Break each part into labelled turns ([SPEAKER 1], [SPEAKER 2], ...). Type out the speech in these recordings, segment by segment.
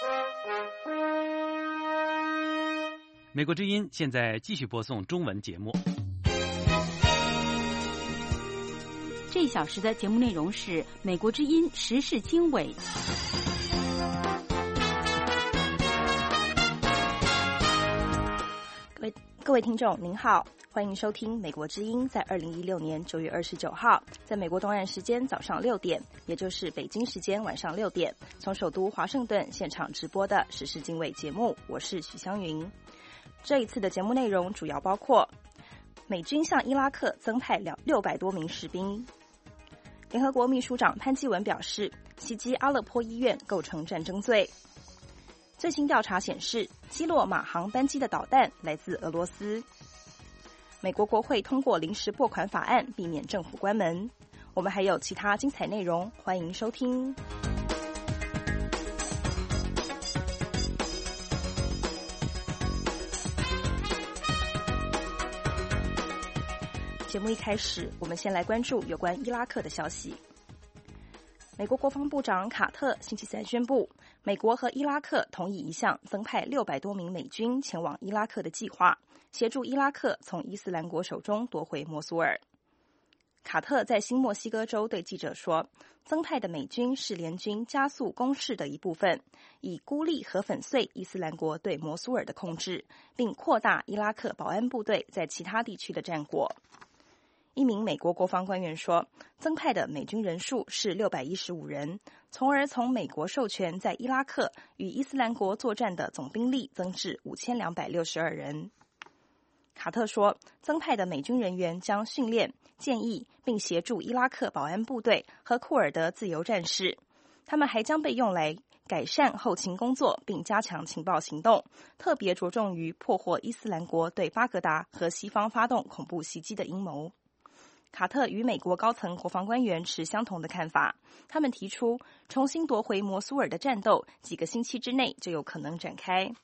[SPEAKER 1] 美国之音现在继续播送中文节目。
[SPEAKER 2] 这一小时的节目内容是美国之音时事经纬。
[SPEAKER 3] 各位听众您好，欢迎收听美国之音在2016年9月29号在美国东岸时间早上6点，也就是北京时间晚上6点，从首都华盛顿现场直播的时事经纬节目，我是许湘云。这一次的节目内容主要包括美军向伊拉克增派600多名士兵，联合国秘书长潘基文表示袭击阿勒颇医院构成战争罪，最新调查显示击落马航班机的导弹来自俄罗斯，美国国会通过临时拨款法案避免政府关门。我们还有其他精彩内容，欢迎收听。节目一开始，我们先来关注有关伊拉克的消息。美国国防部长卡特星期三宣布，美国和伊拉克同意一项增派600多名美军前往伊拉克的计划，协助伊拉克从伊斯兰国手中夺回摩苏尔。卡特在新墨西哥州对记者说，增派的美军是联军加速攻势的一部分，以孤立和粉碎伊斯兰国对摩苏尔的控制，并扩大伊拉克保安部队在其他地区的战果。一名美国国防官员说，增派的美军人数是615人，从而从美国授权在伊拉克与伊斯兰国作战的总兵力增至5262人。卡特说，增派的美军人员将训练、建议并协助伊拉克保安部队和库尔德自由战士，他们还将被用来改善后勤工作并加强情报行动，特别着重于破获伊斯兰国对巴格达和西方发动恐怖袭击的阴谋。卡特与美国高层国防官员持相同的看法，他们提出重新夺回摩苏尔的战斗几个星期之内就有可能展开。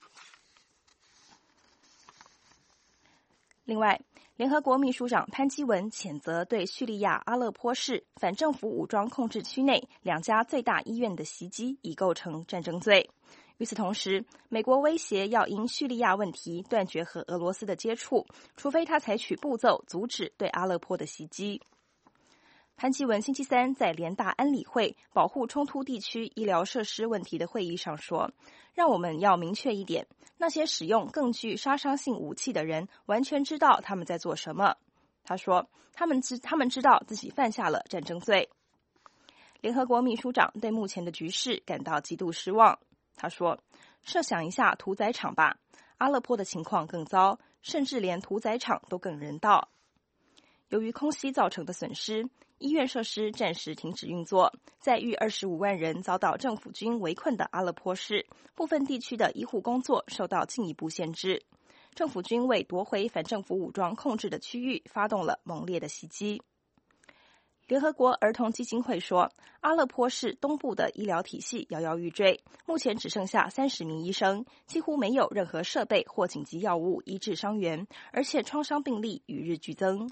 [SPEAKER 3] 另外，联合国秘书长潘基文谴责对叙利亚阿勒颇市反政府武装控制区内2家最大医院的袭击已构成战争罪。与此同时，美国威胁要因叙利亚问题断绝和俄罗斯的接触，除非他采取步骤阻止对阿勒颇的袭击。潘基文星期三在联大安理会保护冲突地区医疗设施问题的会议上说，让我们要明确一点，那些使用更具杀伤性武器的人完全知道他们在做什么。他说，他们知道自己犯下了战争罪。联合国秘书长对目前的局势感到极度失望。他说，设想一下屠宰场吧，阿勒颇的情况更糟，甚至连屠宰场都更人道。由于空袭造成的损失，医院设施暂时停止运作，在逾25万人遭到政府军围困的阿勒颇市，部分地区的医护工作受到进一步限制。政府军为夺回反政府武装控制的区域发动了猛烈的袭击。联合国儿童基金会说，阿勒颇市东部的医疗体系摇摇欲坠，目前只剩下30名医生，几乎没有任何设备或紧急药物医治伤员，而且创伤病例与日俱增。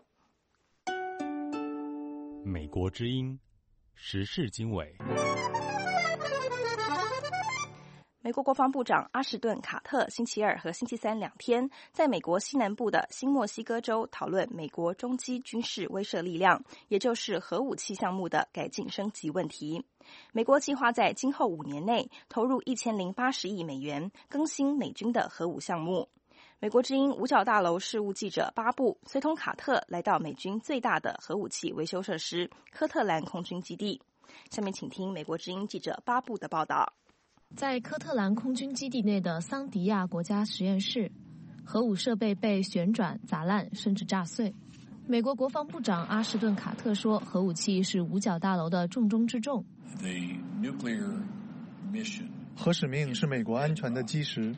[SPEAKER 4] 美国之音时事经纬。
[SPEAKER 3] 美国国防部长阿什顿·卡特星期二和星期三2天在美国西南部的新墨西哥州讨论美国中基军事威慑力量，也就是核武器项目的改进升级问题。美国计划在今后5年内投入1080亿美元更新美军的核武项目。美国之音五角大楼事务记者巴布随同卡特来到美军最大的核武器维修设施科特兰空军基地。下面请听美国之音记者巴布的报道。
[SPEAKER 5] 在科特兰空军基地内的桑迪亚国家实验室，核武设备被旋转、砸烂，甚至炸碎。美国国防部长阿什顿·卡特说，核武器是五角大楼的重中之重。
[SPEAKER 6] 核使命是美国安全的基石。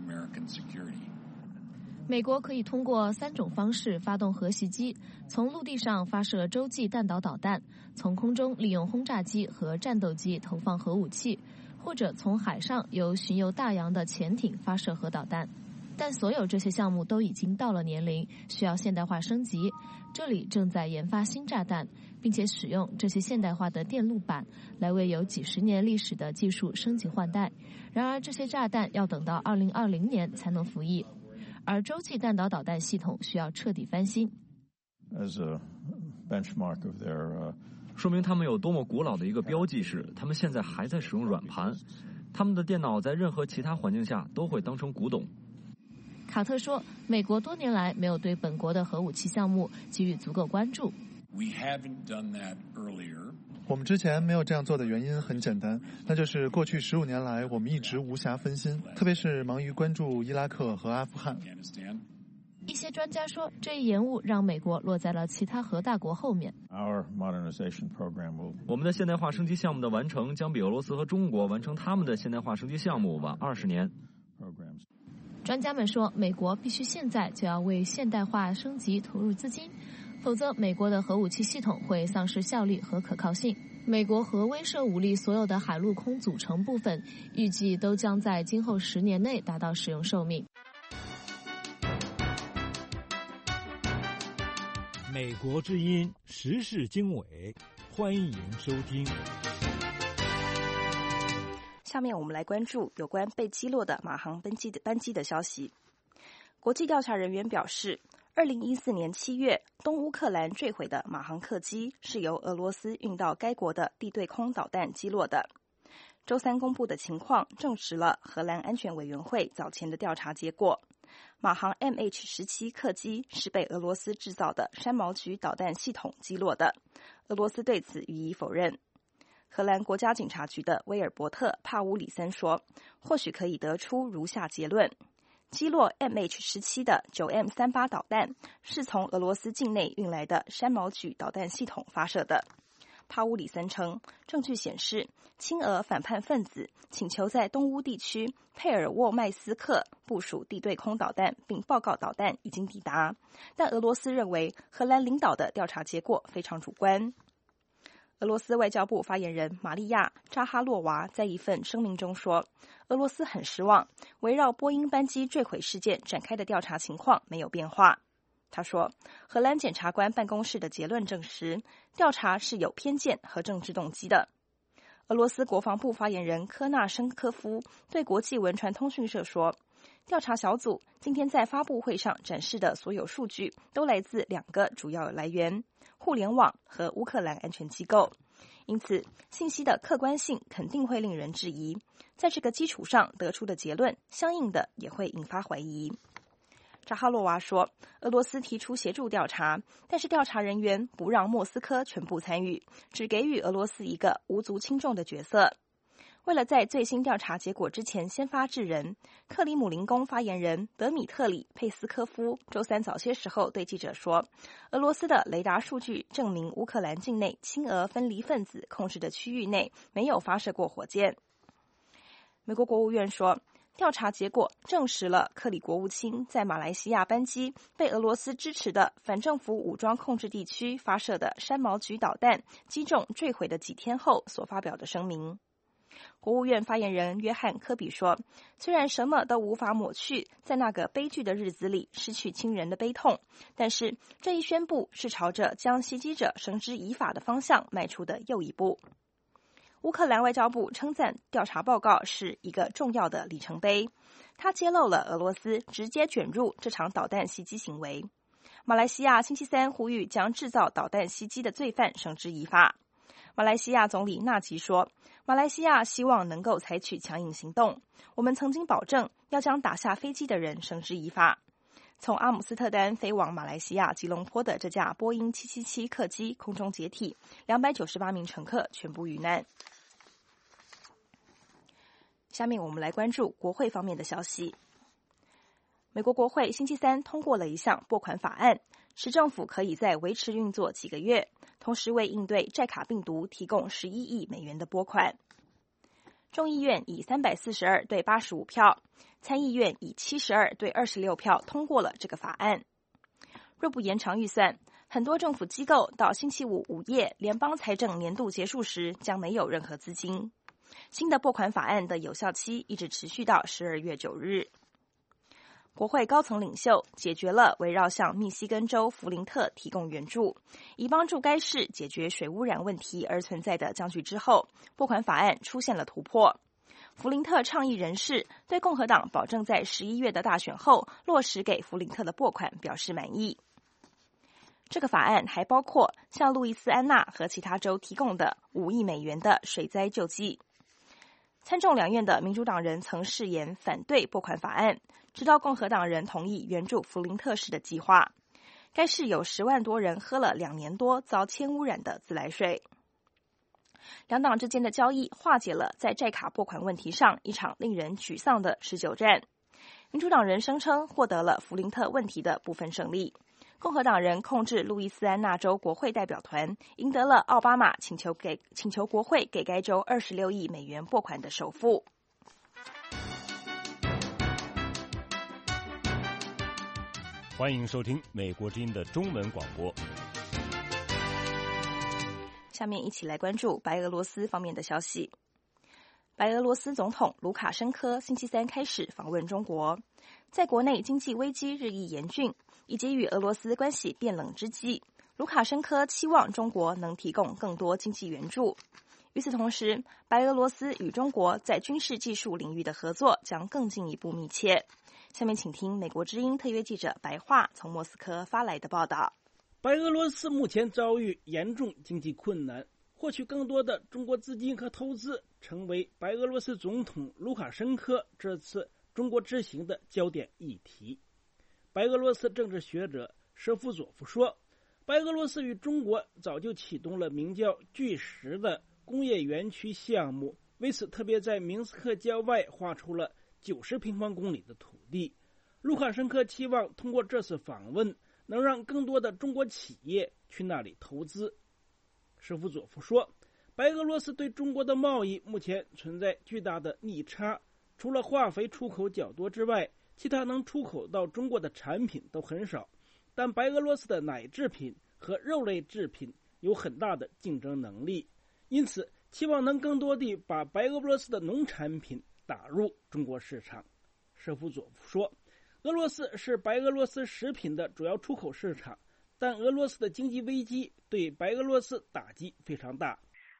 [SPEAKER 5] 美国可以通过3种方式发动核袭击：从陆地上发射洲际弹道导弹，从空中利用轰炸机和战斗机投放核武器，或者从海上由巡游大洋的潜艇发射核导弹。但所有这些项目都已经到了年龄，需要现代化升级。这里正在研发新炸弹， 并且使用这些现代化的电路板来为有几十年历史的技术升级换代。然而，这些炸弹要等到2020年才能服役，而洲际弹道导弹系统需要彻底翻新。
[SPEAKER 7] As a benchmark of their,
[SPEAKER 8] 说明他们有多么古老的一个标记是，他们现在还在使用软盘，他们的电脑在任何其他环境下都会当成古董。
[SPEAKER 5] 卡特说，美国多年来没有对本国的核武器项目给予足够关注。
[SPEAKER 6] 我们之前没有这样做的原因很简单，那就是过去15年来我们一直无暇分心，特别是忙于关注伊拉克和阿富汗。
[SPEAKER 5] 一些专家说，这一延误让美国落在了其他核大国后面。
[SPEAKER 8] 我们的现代化升级项目的完成将比俄罗斯和中国完成他们的现代化升级项目晚20年。
[SPEAKER 5] 专家们说，美国必须现在就要为现代化升级投入资金，否则美国的核武器系统会丧失效力和可靠性。美国核威慑武力所有的海陆空组成部分，预计都将在今后10年内达到使用寿命。
[SPEAKER 4] 美国之音时事经纬，欢迎收听。
[SPEAKER 3] 下面我们来关注有关被击落的马航班机的消息。国际调查人员表示，2014年7月，东乌克兰坠毁的马航客机是由俄罗斯运到该国的地对空导弹击落的。周三公布的情况证实了荷兰安全委员会早前的调查结果。马航 MH17 客机是被俄罗斯制造的山毛榉导弹系统击落的，俄罗斯对此予以否认。荷兰国家警察局的威尔伯特·帕乌里森说，或许可以得出如下结论：击落 MH17 的 9M38 导弹是从俄罗斯境内运来的山毛榉导弹系统发射的。帕乌里森称，证据显示亲俄反叛分子请求在东乌地区佩尔沃麦斯克部署地对空导弹，并报告导弹已经抵达，但俄罗斯认为荷兰领导的调查结果非常主观。俄罗斯外交部发言人玛利亚·扎哈洛娃在一份声明中说，俄罗斯很失望，围绕波音班机坠毁事件展开的调查情况没有变化。他说，荷兰检察官办公室的结论证实，调查是有偏见和政治动机的。俄罗斯国防部发言人科纳申科夫对国际文传通讯社说，调查小组今天在发布会上展示的所有数据都来自2个主要来源：互联网和乌克兰安全机构。因此，信息的客观性肯定会令人质疑，在这个基础上得出的结论相应的也会引发怀疑。扎哈洛娃说，俄罗斯提出协助调查，但是调查人员不让莫斯科全部参与，只给予俄罗斯一个无足轻重的角色。为了在最新调查结果之前先发制人，克里姆林宫发言人德米特里·佩斯科夫周三早些时候对记者说，俄罗斯的雷达数据证明乌克兰境内亲俄分离分子控制的区域内没有发射过火箭。美国国务院说，调查结果证实了克里国务卿在马来西亚班机被俄罗斯支持的反政府武装控制地区发射的山毛榉导弹击中坠毁的几天后所发表的声明。国务院发言人约翰·科比说，虽然什么都无法抹去在那个悲剧的日子里失去亲人的悲痛，但是这一宣布是朝着将袭击者绳之以法的方向迈出的又一步。乌克兰外交部称赞调查报告是一个重要的里程碑，它揭露了俄罗斯直接卷入这场导弹袭击行为。马来西亚星期三呼吁将制造导弹袭击的罪犯绳之以法。马来西亚总理纳吉说，马来西亚希望能够采取强硬行动，我们曾经保证要将打下飞机的人绳之以法。从阿姆斯特丹飞往马来西亚吉隆坡的这架波音777客机空中解体，298名乘客全部遇难。下面我们来关注国会方面的消息。美国国会星期三通过了一项拨款法案，使政府可以再维持运作几个月，同时为应对寨卡病毒提供11亿美元的拨款。众议院以342对85票，参议院以72对26票通过了这个法案。若不延长预算，很多政府机构到星期五午夜联邦财政年度结束时将没有任何资金。新的拨款法案的有效期一直持续到12月9日。 国会高层领袖解决了围绕向密西根州弗林特提供援助，以帮助该市解决水污染问题而存在的僵局之后，拨款法案出现了突破。弗林特倡议人士对共和党保证在11月的大选后落实给弗林特的拨款表示满意。这个法案还包括向路易斯安那和其他州提供的5亿美元的水灾救济。参众两院的民主党人曾誓言反对拨款法案，直到共和党人同意援助弗林特市的计划。该市有10万多人喝了2年多遭铅污染的自来水。两党之间的交易化解了在债卡拨款问题上一场令人沮丧的持久战。民主党人声称获得了弗林特问题的部分胜利。共和党人控制路易斯安那州国会代表团，赢得了奥巴马请求国会给该州26亿美元拨款的首付。
[SPEAKER 4] 欢迎收听美国之音的中文广播。
[SPEAKER 3] 下面一起来关注白俄罗斯方面的消息。白俄罗斯总统卢卡申科星期三开始访问中国，在国内经济危机日益严峻以及与俄罗斯关系变冷之际，卢卡申科期望中国能提供更多经济援助。与此同时，白俄罗斯与中国在军事技术领域的合作将更进一步密切。下面请听美国之音特约记者白桦从莫斯科发来的报道。
[SPEAKER 9] 白俄罗斯目前遭遇严重经济困难，获取更多的中国资金和投资成为白俄罗斯总统卢卡申科这次中国之行的焦点议题。白俄罗斯政治学者舍夫佐夫说，白俄罗斯与中国早就启动了名叫巨石的工业园区项目，为此特别在明斯克郊外划出了90平方公里的土地。卢卡申科期望通过这次访问能让更多的中国企业去那里投资。舍夫佐夫说，白俄罗斯对中国的贸易目前存在巨大的逆差，除了化肥出口较多之外，其他能出口到中国的产品都很少，但白俄罗斯的奶制品和肉类制品有很大的竞争能力，因此期望能更多地把白俄罗斯的农产品打入中国市场。舍夫佐夫说，俄罗斯是白俄罗斯食品的主要出口市场，但俄罗斯的经济危机对白俄罗斯打击非常大。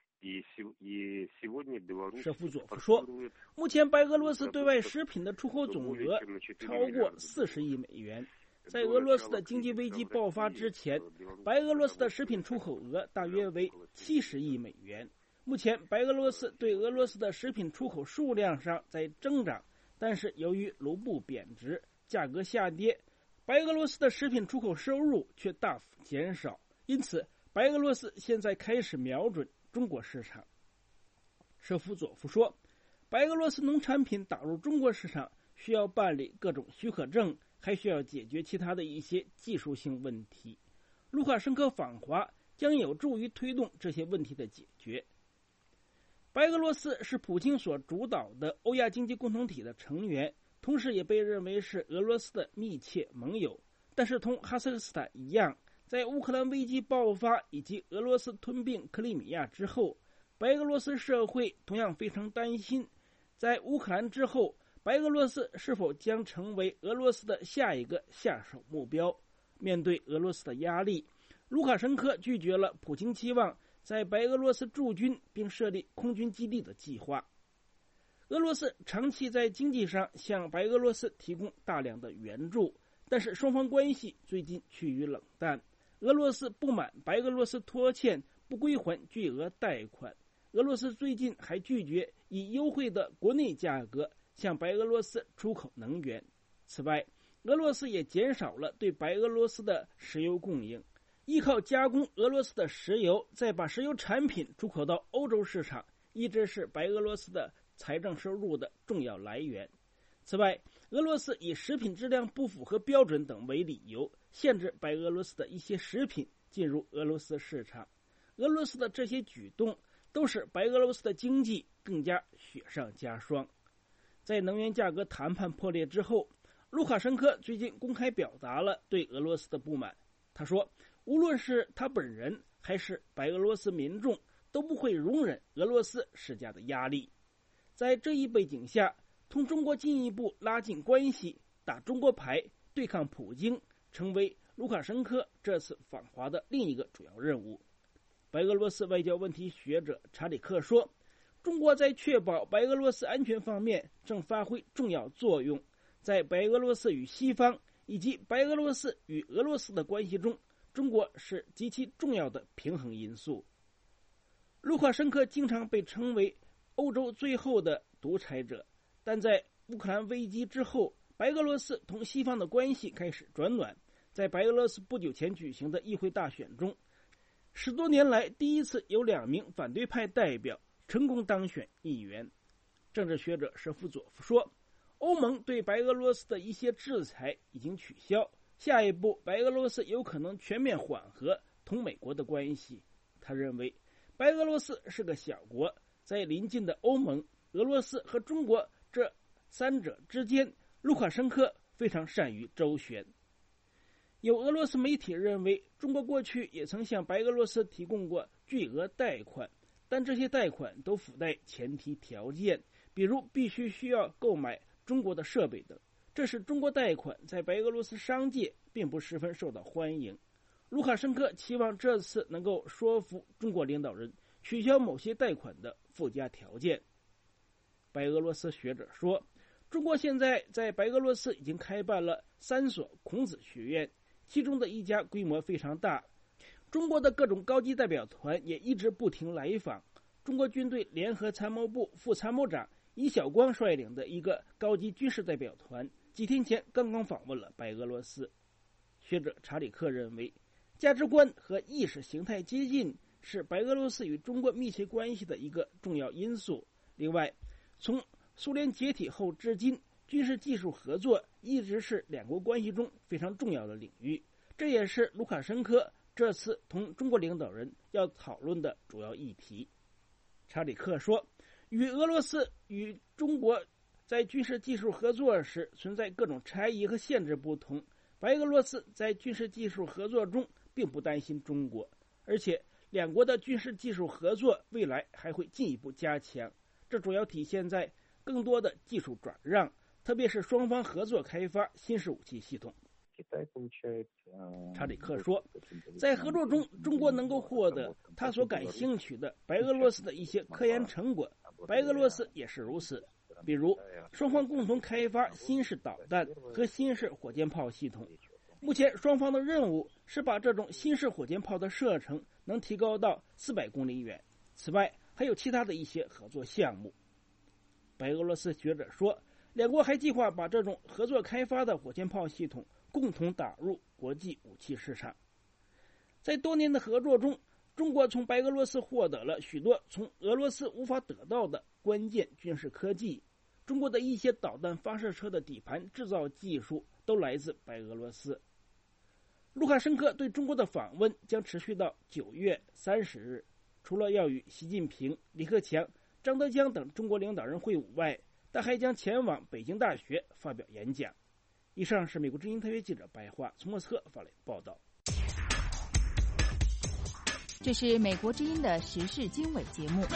[SPEAKER 9] 舍夫佐夫说，目前白俄罗斯对外食品的出口总额超过40亿美元。在俄罗斯的经济危机爆发之前，白俄罗斯的食品出口额大约为70亿美元。目前白俄罗斯对俄罗斯的食品出口数量上在增长，但是由于卢布贬值，价格下跌，白俄罗斯的食品出口收入却大幅减少，因此白俄罗斯现在开始瞄准中国市场。舍夫佐夫说，白俄罗斯农产品打入中国市场需要办理各种许可证，还需要解决其他的一些技术性问题。卢卡申科访华将有助于推动这些问题的解决。白俄罗斯是普京所主导的欧亚经济共同体的成员，同时也被认为是俄罗斯的密切盟友。但是同哈萨克斯坦一样，在乌克兰危机爆发以及俄罗斯吞并克里米亚之后，白俄罗斯社会同样非常担心，在乌克兰之后，白俄罗斯是否将成为俄罗斯的下一个下手目标。面对俄罗斯的压力，卢卡申科拒绝了普京期望在白俄罗斯驻军并设立空军基地的计划。俄罗斯长期在经济上向白俄罗斯提供大量的援助，但是双方关系最近趋于冷淡。俄罗斯不满白俄罗斯拖欠不归还巨额贷款，俄罗斯最近还拒绝以优惠的国内价格向白俄罗斯出口能源。此外，俄罗斯也减少了对白俄罗斯的石油供应，依靠加工俄罗斯的石油，再把石油产品出口到欧洲市场，一直是白俄罗斯的财政收入的重要来源。此外，俄罗斯以食品质量不符合标准等为理由，限制白俄罗斯的一些食品进入俄罗斯市场。俄罗斯的这些举动都使白俄罗斯的经济更加雪上加霜。在能源价格谈判破裂之后，卢卡申科最近公开表达了对俄罗斯的不满。他说，无论是他本人还是白俄罗斯民众都不会容忍俄罗斯施加的压力。在这一背景下，同中国进一步拉近关系打中国牌对抗普京成为卢卡申科这次访华的另一个主要任务。白俄罗斯外交问题学者查理克说，中国在确保白俄罗斯安全方面正发挥重要作用，在白俄罗斯与西方以及白俄罗斯与俄罗斯的关系中，中国是极其重要的平衡因素。卢卡申科经常被称为欧洲最后的独裁者，但在乌克兰危机之后，白俄罗斯同西方的关系开始转暖。在白俄罗斯不久前举行的议会大选中，10多年来第一次有2名反对派代表成功当选议员。政治学者舍夫佐夫说，欧盟对白俄罗斯的一些制裁已经取消，下一步白俄罗斯有可能全面缓和同美国的关系。他认为白俄罗斯是个小国，在邻近的欧盟、俄罗斯和中国这3者之间，卢卡申科非常善于周旋。有俄罗斯媒体认为，中国过去也曾向白俄罗斯提供过巨额贷款，但这些贷款都附带前提条件，比如需要购买中国的设备等，这使中国贷款在白俄罗斯商界并不十分受到欢迎。卢卡申科期望这次能够说服中国领导人取消某些贷款的附加条件。白俄罗斯学者说，中国现在在白俄罗斯已经开办了3所孔子学院，其中的一家规模非常大。中国的各种高级代表团也一直不停来访。中国军队联合参谋部副参谋长尹晓光率领的一个高级军事代表团几天前刚刚访问了白俄罗斯。学者查理克认为，价值观和意识形态接近是白俄罗斯与中国密切关系的一个重要因素。另外，从苏联解体后至今，军事技术合作一直是2国关系中非常重要的领域，这也是卢卡申科这次同中国领导人要讨论的主要议题。查理克说，与俄罗斯与中国在军事技术合作时存在各种差异和限制不同，白俄罗斯在军事技术合作中并不担心中国，而且2国的军事技术合作未来还会进一步加强，这主要体现在更多的技术转让，特别是双方合作开发新式武器系统。查理克说，在合作中，中国能够获得他所感兴趣的白俄罗斯的一些科研成果，白俄罗斯也是如此。比如，双方共同开发新式导弹和新式火箭炮系统。目前，双方的任务是把这种新式火箭炮的射程能提高到400公里远。此外，还有其他的一些合作项目。白俄罗斯学者说，2国还计划把这种合作开发的火箭炮系统共同打入国际武器市场。在多年的合作中，中国从白俄罗斯获得了许多从俄罗斯无法得到的关键军事科技。中国的一些导弹发射车的底盘制造技术都来自白俄罗斯。卢卡申科对中国的访问将持续到9月30日，除了要与习近平、李克强、张德江等中国领导人会晤外，他还将前往北京大学发表演讲。以上是美国之音特约记者白桦从莫斯科发来的报道。
[SPEAKER 2] 这是美国之音的时事经纬节目。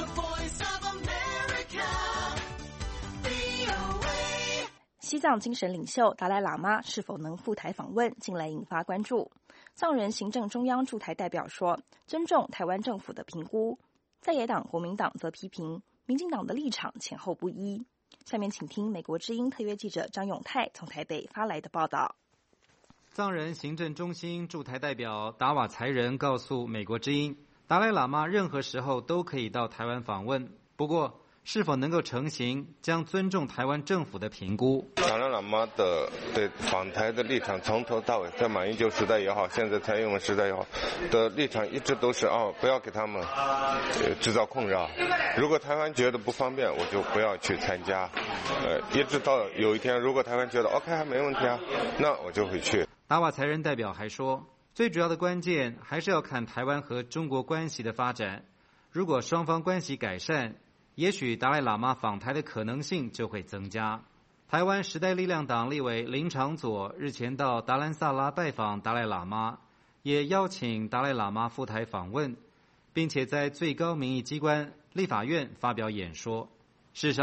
[SPEAKER 3] 西藏精神领袖达赖喇嘛是否能赴台访问，近来引发关注。藏人行政中央驻台代表说，尊重台湾政府的评估。在野党国民党则批评民进党的立场前后不一。下面请听美国之音特约记者张永泰从台北发来的报道。
[SPEAKER 10] 藏人行政中心驻台代表达瓦才仁告诉美国之音，达赖喇嘛任何时候都可以到台湾访问，不过是否能够成行，将尊重台湾政府的评估。
[SPEAKER 11] 达赖喇嘛的对访台的立场从头到尾，在马英九时代也好，现在蔡英文时代也好的立场一直都是不要给他们制造困扰。如果台湾觉得不方便，我就不要去参加。一直到有一天，如果台湾觉得 OK 还没问题啊，那我就会去。
[SPEAKER 10] 达瓦才仁代表还说，最主要的关键还是要看台湾和中国关系的发展。如果双方关系改善，也许达赖喇嘛访台的可能性就会增加。台湾时代力量党立委林长佐日前到达兰萨拉拜访达赖喇嘛，也邀请达赖喇嘛赴台访问，并且在最高民意机关立法院发表演说。事实上，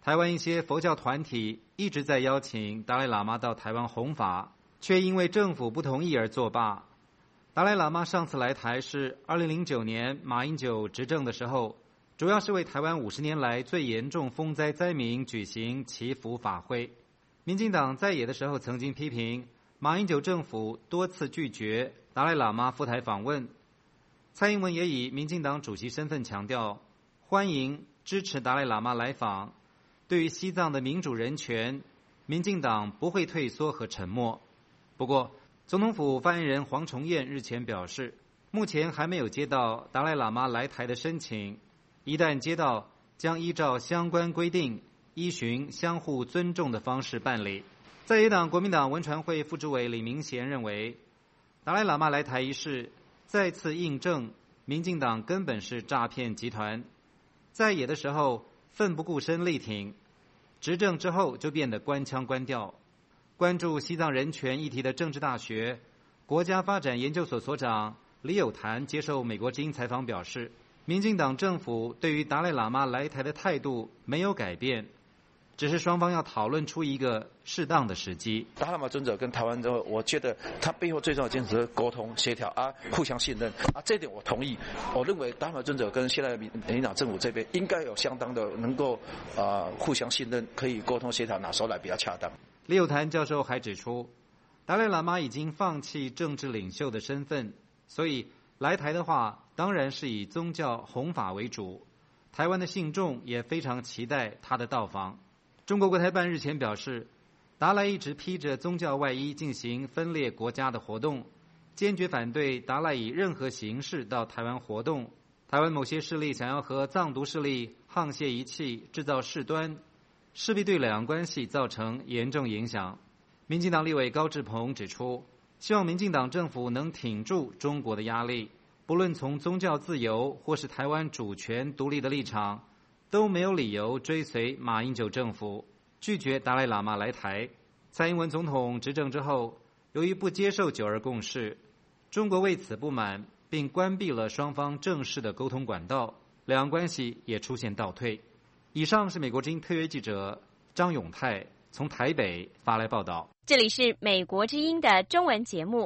[SPEAKER 10] 台湾一些佛教团体一直在邀请达赖喇嘛到台湾弘法，却因为政府不同意而作罢。达赖喇嘛上次来台是2009年马英九执政的时候，主要是为台湾50年来最严重风灾灾民举行祈福法会。民进党在野的时候曾经批评马英九政府多次拒绝达赖喇嘛赴台访问。蔡英文也以民进党主席身份强调，欢迎支持达赖喇嘛来访。对于西藏的民主人权，民进党不会退缩和沉默。不过，总统府发言人黄崇彦日前表示，目前还没有接到达赖喇嘛来台的申请，一旦接到，将依照相关规定，依循相互尊重的方式办理。在野党国民党文传会副主委李明贤认为，达赖喇嘛来台一事再次印证民进党根本是诈骗集团，在野的时候奋不顾身力挺，执政之后就变得官腔官调。关注西藏人权议题的政治大学国家发展研究所所长李友潭接受美国之音采访表示，民进党政府对于达赖喇嘛来台的态度没有改变，只是双方要讨论出一个适当的时机。
[SPEAKER 12] 达赖喇嘛尊者跟台湾的，我觉得他背后最重要的坚持是沟通协调啊，互相信任啊，这一点我同意。我认为达赖喇嘛尊者跟现在的民进党政府这边应该有相当的能够互相信任，可以沟通协调，哪时候来比较恰当。
[SPEAKER 10] 李友潭教授还指出，达赖喇嘛已经放弃政治领袖的身份，所以来台的话当然是以宗教弘法为主，台湾的信众也非常期待他的到访。中国国台办日前表示，达赖一直披着宗教外衣进行分裂国家的活动，坚决反对达赖以任何形式到台湾活动。台湾某些势力想要和藏独势力沆瀣一气，制造事端，势必对两岸关系造成严重影响。民进党立委高志鹏指出，希望民进党政府能挺住中国的压力，不论从宗教自由或是台湾主权独立的立场，都没有理由追随马英九政府，拒绝达赖喇嘛来台。蔡英文总统执政之后，由于不接受九二共识，中国为此不满，并关闭了双方正式的沟通管道，两岸关系也出现倒退。以上是美国之音特约记者张永泰从台北发来报道。
[SPEAKER 2] 这里是美国之音的中文节目。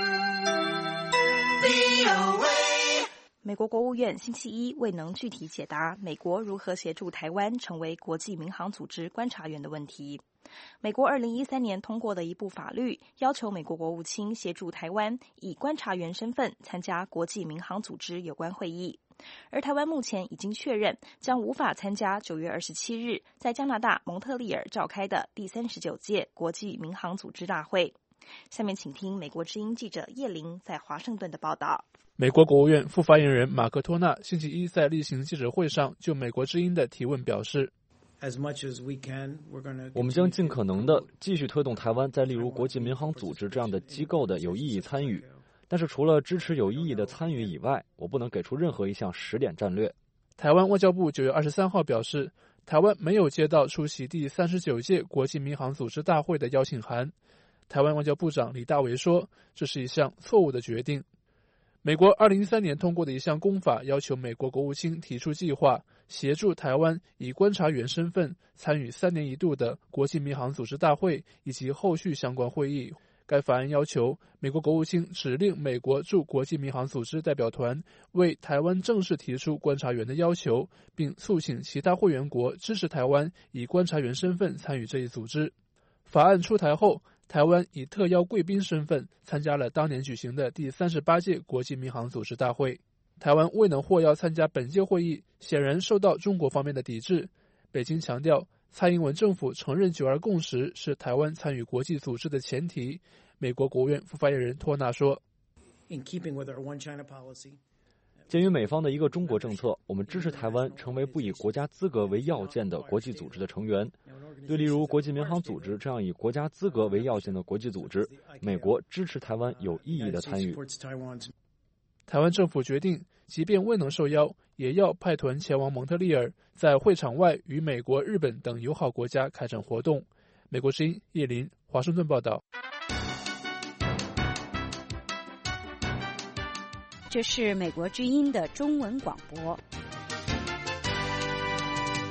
[SPEAKER 3] 美国国务院星期一未能具体解答美国如何协助台湾成为国际民航组织观察员的问题。美国2013年通过的一部法律要求美国国务卿协助台湾以观察员身份参加国际民航组织有关会议，而台湾目前已经确认将无法参加9月27日在加拿大蒙特利尔召开的第39届国际民航组织大会。下面请听美国之音记者叶玲在华盛顿的报道。
[SPEAKER 13] 美国国务院副发言人马克托纳星期一在例行记者会上就美国之音的提问表示，
[SPEAKER 8] 我们将尽可能的继续推动台湾在例如国际民航组织这样的机构的有意义参与，但是除了支持有意义的参与以外，我不能给出任何一项10点战略。
[SPEAKER 13] 台湾外交部9月23号表示，台湾没有接到出席第39届国际民航组织大会的邀请函。台湾外交部长李大为说，这是一项错误的决定。美国2013年通过的一项公法要求美国国务卿提出计划，协助台湾以观察员身份参与3年一度的国际民航组织大会以及后续相关会议。该法案要求美国国务卿指令美国驻国际民航组织代表团为台湾正式提出观察员的要求，并促请其他会员国支持台湾以观察员身份参与这一组织。法案出台后，台湾以特邀贵宾身份参加了当年举行的第38届国际民航组织大会。台湾未能获邀参加本届会议，显然受到中国方面的抵制。北京强调，蔡英文政府承认9·2共识是台湾参与国际组织的前提。美国国务院副发言人托纳说，
[SPEAKER 8] 鉴于美方的一个中国政策，我们支持台湾成为不以国家资格为要件的国际组织的成员。对例如国际民航组织这样以国家资格为要件的国际组织，美国支持台湾有意义的参与。
[SPEAKER 13] 台湾政府决定，即便未能受邀，也要派团前往蒙特利尔，在会场外与美国、日本等友好国家开展活动。美国之音叶林，华盛顿报道。
[SPEAKER 2] 这是美国之音的中文广播。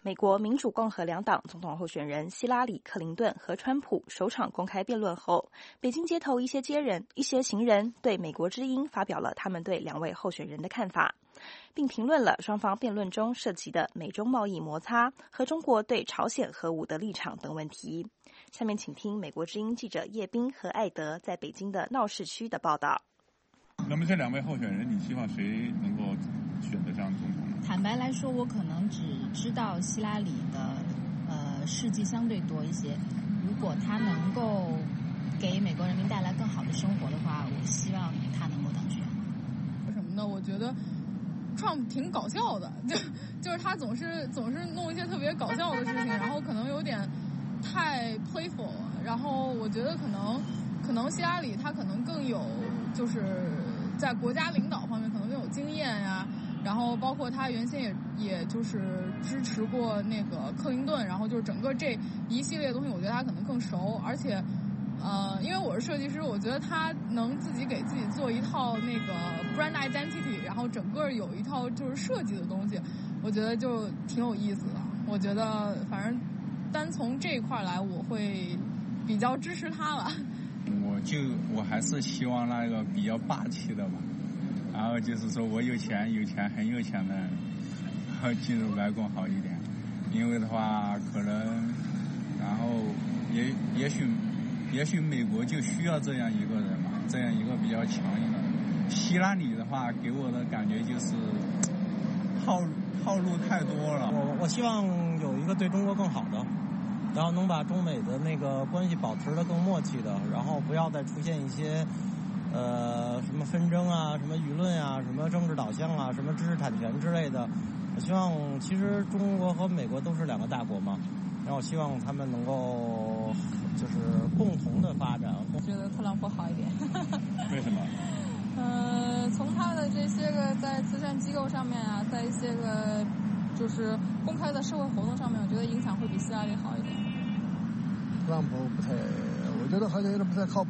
[SPEAKER 3] 美国民主共和两党总统候选人希拉里·克林顿和川普首场公开辩论后，北京街头一些行人对美国之音发表了他们对两位候选人的看法，并评论了双方辩论中涉及的美中贸易摩擦和中国对朝鲜核武的立场等问题。下面请听美国之音记者叶斌和艾德在北京的闹市区的报道。
[SPEAKER 14] 那么这两位候选人，你希望谁能够选得上总统？
[SPEAKER 15] 坦白来说，我可能只知道希拉里的事迹相对多一些。如果他能够给美国人民带来更好的生活的话，我希望他能够当选。
[SPEAKER 16] 为什么呢？我觉得 Trump 挺搞笑的，就是他总是弄一些特别搞笑的事情，然后可能有点太 playful， 然后我觉得可能希拉里他可能更有就是在国家领导方面可能更有经验呀。然后包括他原先也就是支持过那个克林顿，然后就是整个这一系列东西，我觉得他可能更熟。而且，因为我是设计师，我觉得他能自己给自己做一套那个 brand identity， 然后整个有一套就是设计的东西，我觉得就挺有意思的。我觉得反正单从这一块来，我会比较支持他了。
[SPEAKER 17] 我还是希望那个比较霸气的吧。然后就是说我有钱很有钱的，然后进入白宫好一点，因为的话可能，然后也许美国就需要这样一个人嘛，这样一个比较强硬的。希拉里的话给我的感觉就是套路太多了。
[SPEAKER 18] 我希望有一个对中国更好的，然后能把中美的那个关系保持得更默契的，然后不要再出现一些什么纷争啊，什么舆论啊，什么政治导向啊，什么知识产权之类的。我希望其实中国和美国都是两个大国嘛，然后我希望他们能够就是共同的发展。
[SPEAKER 16] 我觉得特朗普好一点。
[SPEAKER 14] 为什么？
[SPEAKER 16] 从他的这些个在慈善机构上面啊，在一些个就是公开的社会活动上面，我觉得影响会比希拉里好一点。
[SPEAKER 19] 特朗普不太，我觉得好像有点不太靠谱。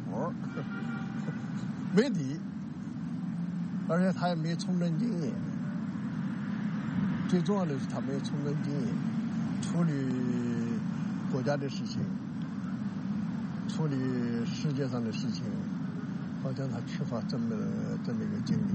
[SPEAKER 19] 没底，而且他也没从政经验。最重要的是他没有从政经验，处理国家的事情，处理世界上的事情，好像他缺乏这么一个经历。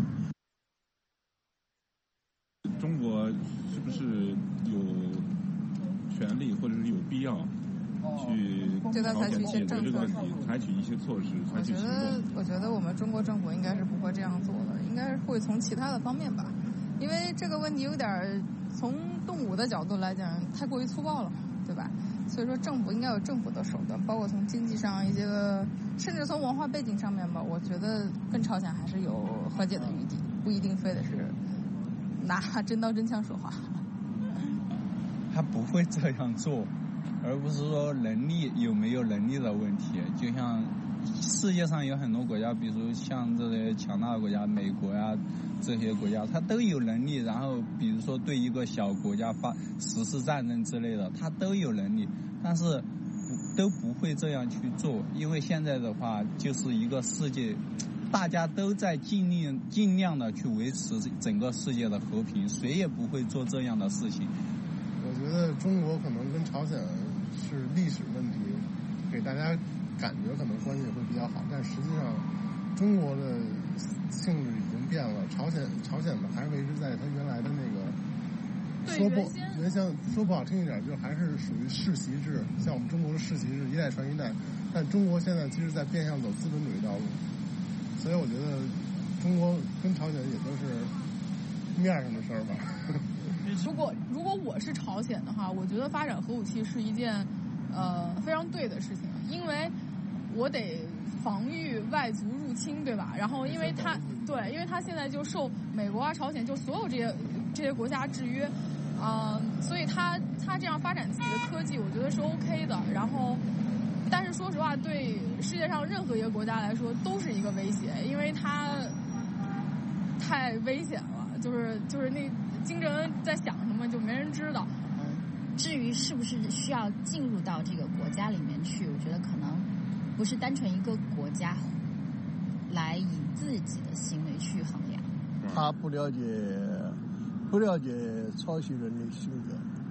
[SPEAKER 14] 中国是不是有权利或者是有必要去
[SPEAKER 16] 对他采取一些政策，
[SPEAKER 14] 采取一些措施，采取行动？
[SPEAKER 16] 我觉得我们中国政府应该是不会这样做的，应该会从其他的方面吧，因为这个问题有点从动武的角度来讲太过于粗暴了，对吧？所以说政府应该有政府的手段，包括从经济上一些个，甚至从文化背景上面吧，我觉得跟朝鲜还是有和解的余地，不一定非得是拿真刀真枪说话。
[SPEAKER 17] 他不会这样做，而不是说有没有能力的问题。就像世界上有很多国家，比如像这些强大的国家，美国呀这些国家，它都有能力。然后比如说对一个小国家实施战争之类的，它都有能力，但是都不会这样去做。因为现在的话，就是一个世界，大家都在尽量的去维持整个世界的和平，谁也不会做这样的事情。
[SPEAKER 19] 我觉得中国可能跟朝鲜是历史问题，给大家感觉可能关系会比较好，但实际上中国的性质已经变了，朝鲜的还是维持在它原来的那个原先说不好听一点，就还是属于世袭制，像我们中国的世袭制一代传一代，但中国现在其实在变相走资本主义道路，所以我觉得中国跟朝鲜也都是面上的事儿吧。
[SPEAKER 16] 如果我是朝鲜的话，我觉得发展核武器是一件非常对的事情，因为我得防御外族入侵，对吧？然后因为他现在就受美国啊、朝鲜就所有这些国家制约，所以他这样发展自己的科技，我觉得是 OK 的。然后，但是说实话，对世界上任何一个国家来说都是一个威胁，因为它太危险了。就是那金正恩在想什么就没人知道。
[SPEAKER 15] 至于是不是需要进入到这个国家里面去，我觉得可能不是单纯一个国家来以自己的行为去衡量。
[SPEAKER 19] 他不了解朝鲜人的性格，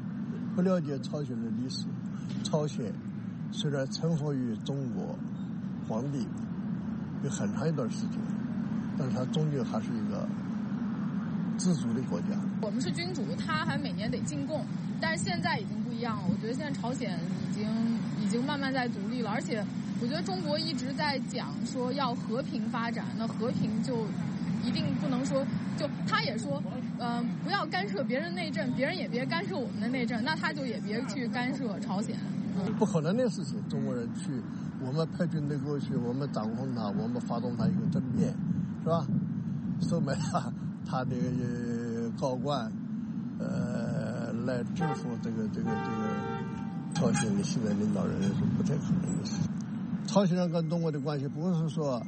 [SPEAKER 20] 不了解朝鲜的历史。朝鲜虽然臣服于中国皇帝有很长一段时间，但是它终究还是一个自主的国家。
[SPEAKER 16] 我们是君主，他还每年得进贡，但是现在已经不一样了。我觉得现在朝鲜已经慢慢在独立了，而且我觉得中国一直在讲说要和平发展，那和平就一定不能说，就他也说，不要干涉别人内政，别人也别干涉我们的内政，那他就也别去干涉朝鲜。
[SPEAKER 20] 不可能的事情，中国人去，我们派军队过去，我们掌控他，我们发动他一个政变，是吧？收买他的高官，来制服这个朝鲜的现在领导人是不太可能的事情。朝鲜人跟中国的关系不是说，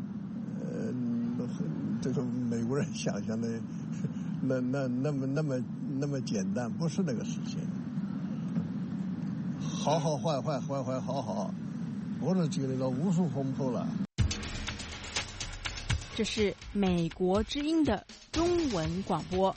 [SPEAKER 20] 这个美国人想象的那么简单，不是那个事情。好好坏坏，坏坏好好，不是经历了无数风波了。
[SPEAKER 2] 这是美国之音的中文广播。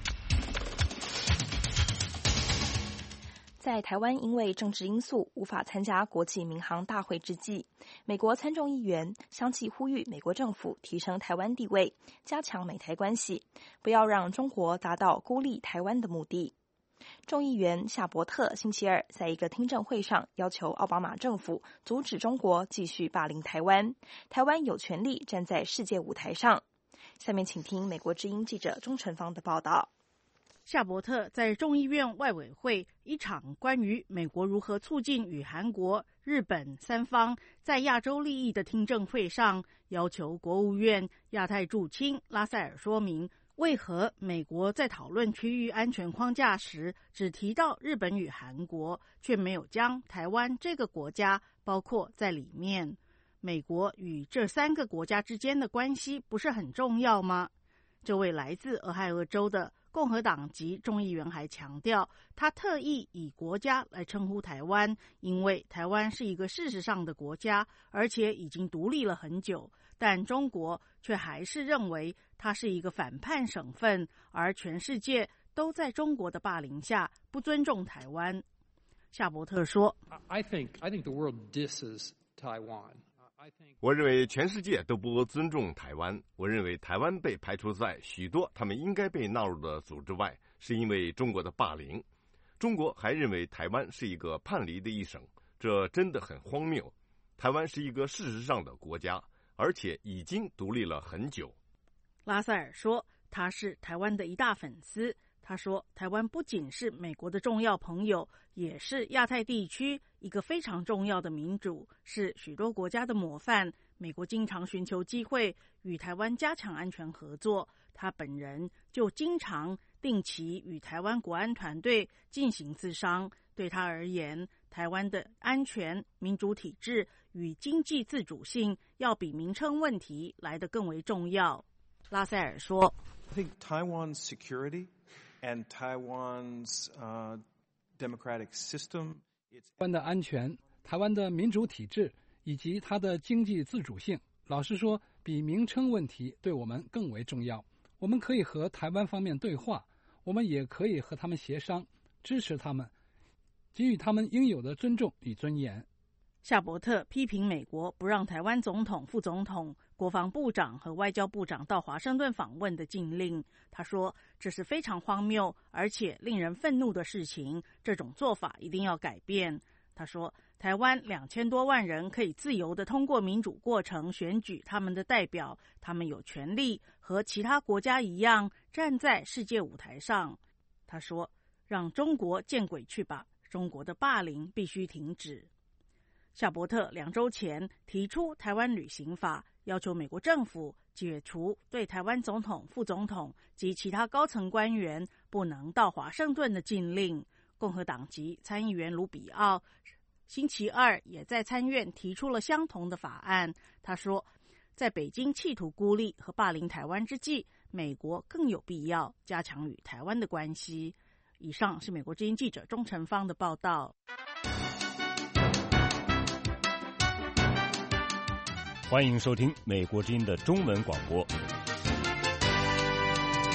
[SPEAKER 3] 在台湾因为政治因素无法参加国际民航大会之际，美国参众议员相继呼吁美国政府提升台湾地位，加强美台关系，不要让中国达到孤立台湾的目的。众议员夏伯特星期二在一个听证会上要求奥巴马政府阻止中国继续霸凌台湾，台湾有权利站在世界舞台上。下面请听美国之音记者钟成芳的报道。
[SPEAKER 21] 夏伯特在众议院外委会一场关于美国如何促进与韩国、日本三方在亚洲利益的听证会上，要求国务院亚太驻青拉塞尔说明为何美国在讨论区域安全框架时只提到日本与韩国，却没有将台湾这个国家包括在里面。美国与这3个国家之间的关系不是很重要吗？这位来自俄亥俄州的共和党籍众议员还强调，他特意以国家来称呼台湾，因为台湾是一个事实上的国家，而且已经独立了很久，但中国却还是认为它是一个反叛省份，而全世界都在中国的霸凌下不尊重台湾。夏伯特说
[SPEAKER 22] I think the world disses Taiwan.
[SPEAKER 23] 我认为全世界都不尊重台湾。我认为台湾被排除在许多他们应该被纳入的组织外，是因为中国的霸凌。中国还认为台湾是一个叛离的一省，这真的很荒谬。台湾是一个事实上的国家，而且已经独立了很久。
[SPEAKER 21] 拉塞尔说他是台湾的一大粉丝。他说台湾不仅是美国的重要朋友，也是亚太地区一个非常重要的民主，是许多国家的模范。美国经常寻求机会与台湾加强安全合作，他本人就经常定期与台湾国安团队进行咨商。对他而言，台湾的安全、民主体制与经济自主性要比名称问题来得更为重要。拉塞尔说
[SPEAKER 24] I think Taiwan's security and Taiwan's democratic system.
[SPEAKER 22] 台湾的安全、台湾的民主体制以及它的经济自主性，老实说，比名称问题对我们更为重要。我们可以和台湾方面对话，我们也可以和他们协商，支持他们，给予他们应有的尊重与尊严。
[SPEAKER 21] 夏伯特批评美国不让台湾总统、副总统、国防部长和外交部长到华盛顿访问的禁令。他说这是非常荒谬而且令人愤怒的事情，这种做法一定要改变。他说台湾2000多万人可以自由地通过民主过程选举他们的代表，他们有权利和其他国家一样站在世界舞台上。他说让中国见鬼去吧，中国的霸凌必须停止。夏伯特2周前提出台湾旅行法，要求美国政府解除对台湾总统、副总统及其他高层官员不能到华盛顿的禁令。共和党籍参议员卢比奥星期二也在参院提出了相同的法案。他说在北京企图孤立和霸凌台湾之际，美国更有必要加强与台湾的关系。以上是美国之音记者钟成芳的报道。
[SPEAKER 25] 欢迎收听美国之音的中文广播。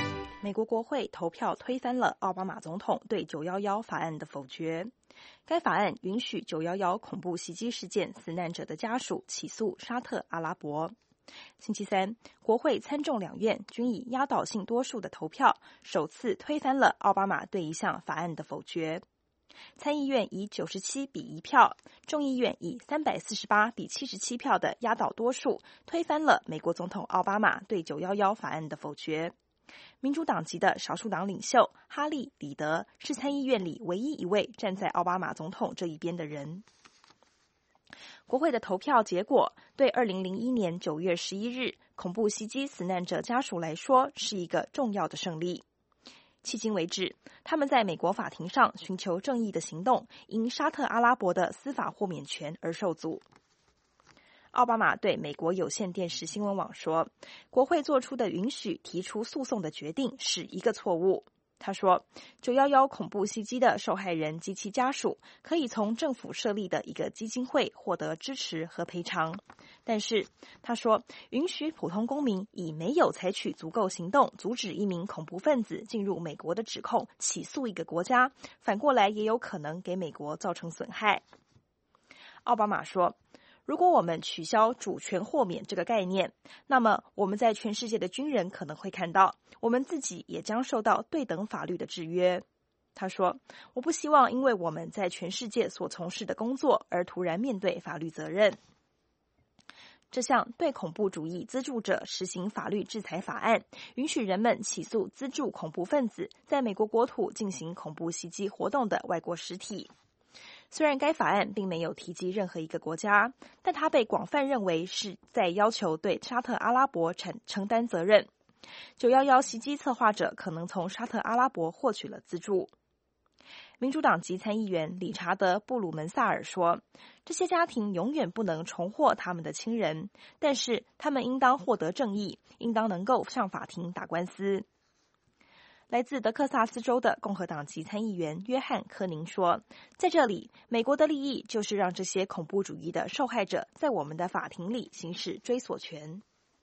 [SPEAKER 3] 美国国会投票推翻了奥巴马总统对911法案的否决。该法案允许911恐怖袭击事件死难者的家属起诉沙特阿拉伯。星期三，国会参众两院均以压倒性多数的投票，首次推翻了奥巴马对一项法案的否决。参议院以97比1票，众议院以348比77票的压倒多数推翻了美国总统奥巴马对911法案的否决。民主党籍的少数党领袖哈利·里德是参议院里唯一一位站在奥巴马总统这一边的人。国会的投票结果对2001年9月11日恐怖袭击死难者家属来说是一个重要的胜利。迄今为止，他们在美国法庭上寻求正义的行动因沙特阿拉伯的司法豁免权而受阻。奥巴马对美国有线电视新闻网说，国会做出的允许提出诉讼的决定是一个错误。他说，911恐怖袭击的受害人及其家属可以从政府设立的一个基金会获得支持和赔偿。但是，他说，允许普通公民以没有采取足够行动阻止一名恐怖分子进入美国的指控起诉一个国家，反过来也有可能给美国造成损害。奥巴马说，如果我们取消主权豁免这个概念，那么我们在全世界的军人可能会看到，我们自己也将受到对等法律的制约。他说，我不希望因为我们在全世界所从事的工作而突然面对法律责任。这项对恐怖主义资助者实行法律制裁法案，允许人们起诉资助恐怖分子在美国国土进行恐怖袭击活动的外国实体。虽然该法案并没有提及任何一个国家，但它被广泛认为是在要求对沙特阿拉伯承担责任。911袭击策划者可能从沙特阿拉伯获取了资助。民主党籍参议员理查德·布鲁门萨尔说，这些家庭永远不能重获他们的亲人，但是他们应当获得正义，应当能够上法庭打官司。来自德克萨斯州的共和党籍参议员约翰·科宁说，在这里，美国的利益就是让这些恐怖主义的受害者在我们的法庭里行使追索权。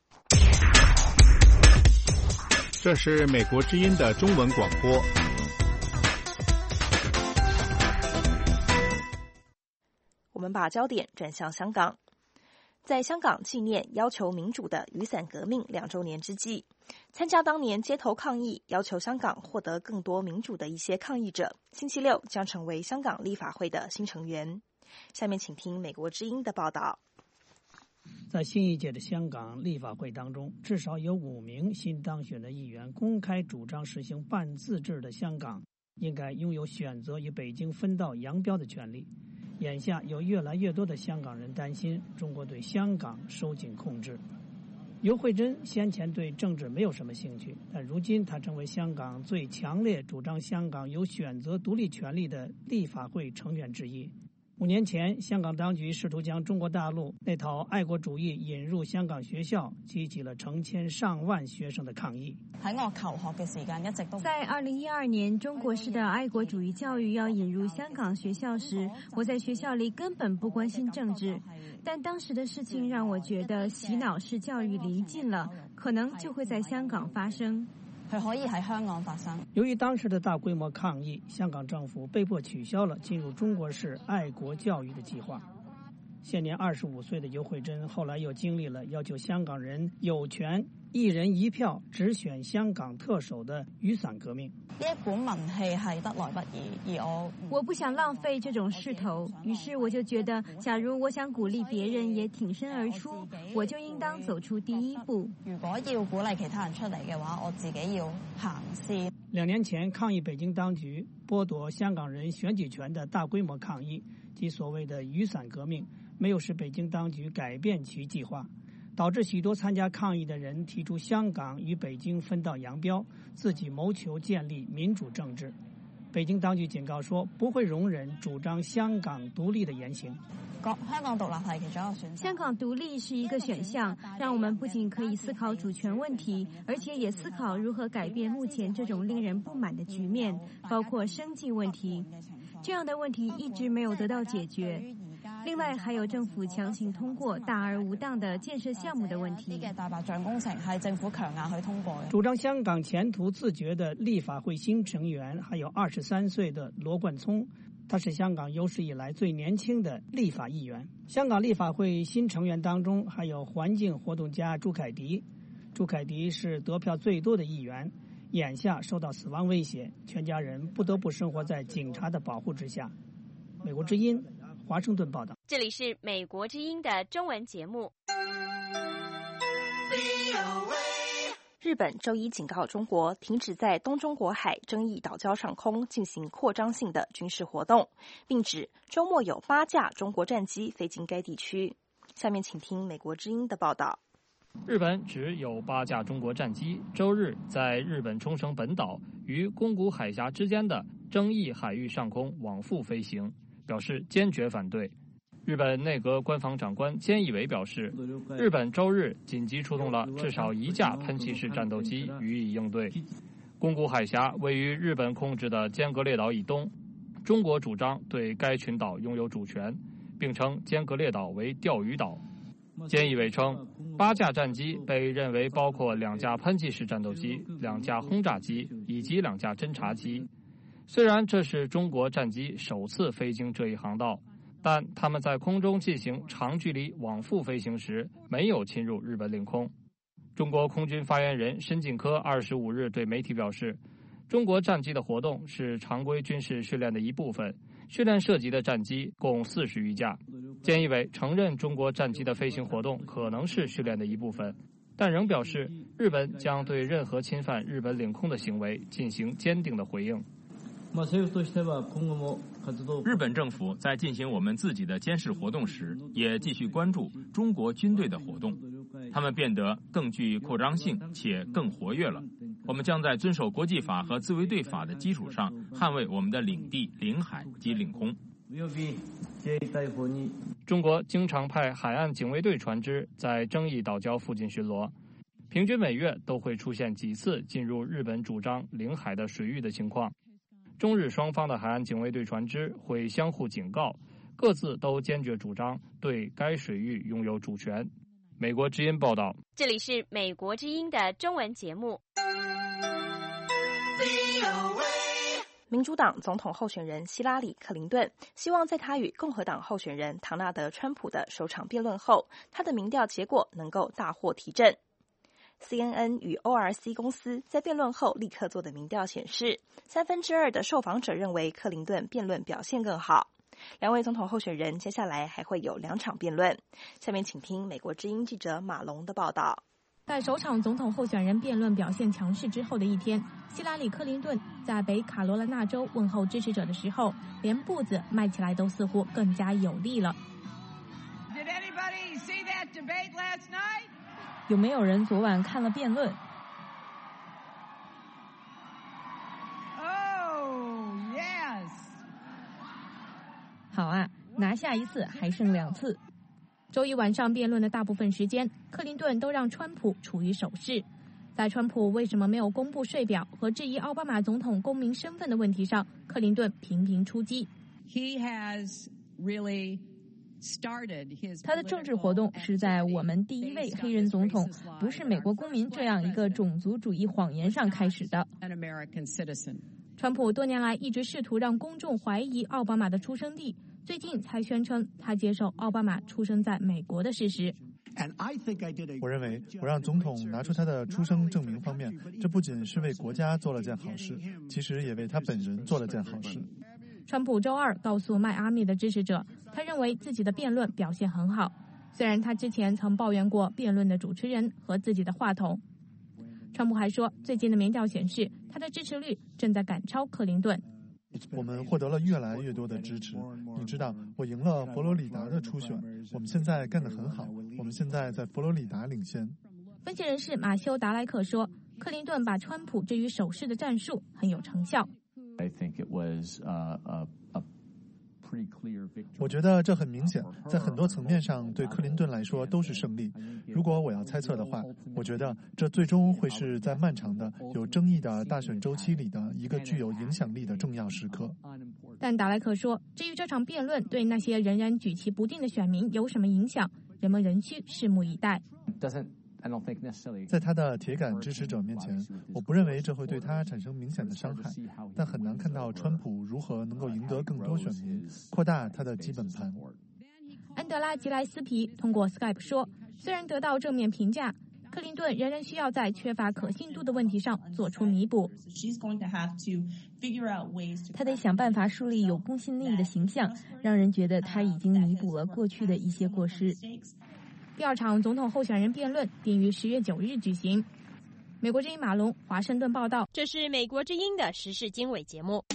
[SPEAKER 1] 这是美国之音的中文广播。
[SPEAKER 3] 我们把焦点转向香港。在香港纪念要求民主的雨伞革命2周年之际，参加当年街头抗议要求香港获得更多民主的一些抗议者，星期六将成为香港立法会的新成员。下面请听美国之音的报道。
[SPEAKER 5] 在新一届的香港立法会当中，至少有5名新当选的议员公开主张实行半自治的香港应该拥有选择与北京分道扬镳的权利。眼下有越来越多的香港人担心中国对香港收紧控制。尤惠珍先前对政治没有什么兴趣，但如今她成为香港最强烈主张香港有选择独立权利的立法会成员之一。5年前，香港当局试图将中国大陆那套爱國主義引入香港學校，激起了成千上萬學生的抗議。
[SPEAKER 6] 喺我求學嘅時間一直都
[SPEAKER 7] 在2012年中國式的愛國主義教育要引入香港學校時，我在學校裡根本不關心政治，但當時的事情讓我覺得洗腦式教育離近了，可能就會在香港發生。
[SPEAKER 6] 佢可以喺香港發生。
[SPEAKER 5] 由於當時的大規模抗議，香港政府被迫取消了進入中國式愛國教育的計劃。現年25歲的尤惠珍後來又經歷了要求香港人有權一人一票直選香港特首的雨傘革命。
[SPEAKER 6] 呢一股民氣係得來不易，而
[SPEAKER 7] 我不想浪費這種勢頭，於是我就覺得，假如我想鼓勵別人也挺身而出，我就應當走出第一步。
[SPEAKER 6] 如果要鼓勵其他人出嚟嘅話，我自己要行先。
[SPEAKER 5] 2年前抗議北京當局剝奪香港人選舉權的大規模抗議及所謂的雨傘革命，沒有使北京當局改變其計劃，導致許多參加抗議的人提出香港與北京分道揚鑣，自己謀求建立民主政治。北京當局警告說，不會容忍主張香港獨立的言行。
[SPEAKER 6] 香港獨立係其中一個選項。
[SPEAKER 7] 香港獨立是一個選項，讓我們不僅可以思考主權問題，而且也思考如何改變目前這種令人不滿的局面，包括生計問題。這樣的問題一直沒有得到解決。 另外，还有政府强行通过大而无当的建设项目的问题。
[SPEAKER 6] 大白象工程係政府強硬去通過嘅。
[SPEAKER 5] 主张香港前途自决的立法会新成员还有23岁的罗冠聪，他是香港有史以来最年轻的立法议员。香港立法会新成员当中还有环境活动家朱凯迪，朱凯迪是得票最多的议员，眼下受到死亡威胁，全家人不得不生活在警察的保护之下。美国之音华盛顿报道。
[SPEAKER 4] 这里是美国之音的中文节目。
[SPEAKER 3] 日本周一警告中国，停止在东中国海争议岛礁上空进行扩张性的军事活动，并指周末有8架中国战机飞经该地区。下面请听美国之音的报道。
[SPEAKER 9] 日本只有8架中国战机周日在日本冲绳本岛与宫古海峡之间的争议海域上空往复飞行，表示坚决反对。日本内阁官房长官菅义伟表示，日本周日紧急出动了至少1架喷气式战斗机予以应对。宫古海峡位于日本控制的尖阁列岛以东，中国主张对该群岛拥有主权，并称尖阁列岛为钓鱼岛。菅义伟称，8架战机被认为包括2架喷气式战斗机、2架轰炸机以及2架侦察机。虽然这是中国战机首次飞经这一航道，但他们在空中进行长距离往复飞行时没有侵入日本领空。中国空军发言人申进科25日对媒体表示，中国战机的活动是常规军事训练的一部分，训练涉及的战机共40余架。菅义伟承认中国战机的飞行活动可能是训练的一部分，但仍表示日本将对任何侵犯日本领空的行为进行坚定的回应。
[SPEAKER 11] 日本政府在进行我们自己的监视活动时，也继续关注中国军队的活动，他们变得更具扩张性且更活跃了。我们将在遵守国际法和自卫队法的基础上，捍卫我们的领地、领海及领空。
[SPEAKER 9] 中国经常派海岸警卫队船只在争议岛礁附近巡逻，平均每月都会出现几次进入日本主张领海的水域的情况。中日双方的海岸警卫队船只会相互警告，各自都坚决主张对该水域拥有主权。美国之音报道。
[SPEAKER 4] 这里是美国之音的中文节目。
[SPEAKER 3] 民主党总统候选人希拉里·克林顿希望在他与共和党候选人唐纳德·川普的首场辩论后，他的民调结果能够大获提振。CNN 与 ORC 公司在辩论后立刻做的民调显示，2/3的受访者认为克林顿辩论表现更好。两位总统候选人接下来还会有2场辩论。下面请听美国之音记者马龙的报道。
[SPEAKER 12] 在首场总统候选人辩论表现强势之后的一天，希拉里·克林顿在北卡罗来纳州问候支持者的时候，连步子迈起来都似乎更加有力了。
[SPEAKER 25] Did anybody see that debate last night?
[SPEAKER 12] 有没有人昨晚看了辩论？
[SPEAKER 25] Oh, yes.
[SPEAKER 12] 好啊，拿下1次还剩2次。周一晚上辩论的大部分时间，克林顿都让川普处于守势。在川普为什么没有公布税表和质疑奥巴马总统公民身份的问题上，克林顿频频出击。他的政治活动是在我们第一位黑人总统不是美国公民这样一个种族主义谎言上开始的。川普多年来一直试图让公众怀疑奥巴马的出生地，最近才宣称他接受奥巴马出生在美国的事实。
[SPEAKER 26] 我认为我让总统拿出他的出生证明方面，这不仅是为国家做了件好事，其实也为他本人做了件好事。
[SPEAKER 12] 川普周二告诉迈阿密的支持者，他认为自己的辩论表现很好，虽然他之前曾抱怨过辩论的主持人和自己的话筒。川普还说，最近的民调显示他的支持率正在赶超克林顿。
[SPEAKER 26] 我们获得了越来越多的支持，你知道，我赢了佛罗里达的初选，我们现在干得很好，我们现在在佛罗里达领先。
[SPEAKER 12] 分析人士马修·达莱克说，克林顿把川普置于守势的战术很有成效。
[SPEAKER 26] 我觉得这很明显，在很多层面上对克林顿来说都是胜利。如果我要猜测的话，我觉得这最终会是在漫长的有争议的大选周期里的一个具有影响力的重要时刻。
[SPEAKER 12] 但达莱克说，至于这场辩论对那些仍然举棋不定的选民有什么影响，人们仍需拭目以待。
[SPEAKER 26] 在他的铁杆支持者面前，我不认为这会对他产生明显的伤害，但很难看到川普如何能够赢得更多选民，扩大他的基本盘。
[SPEAKER 12] 安德拉·吉莱斯皮通过 Skype 说，虽然得到正面评价，克林顿仍然需要在缺乏可信度的问题上做出弥补。
[SPEAKER 8] 他得想办法树立有公信力的形象，让人觉得他已经弥补了过去的一些过失。
[SPEAKER 12] 第二场总统候选人辩论定于10月9日举行。美国之音马龙华盛顿报道。
[SPEAKER 4] 这是美国之音的时事经纬节目。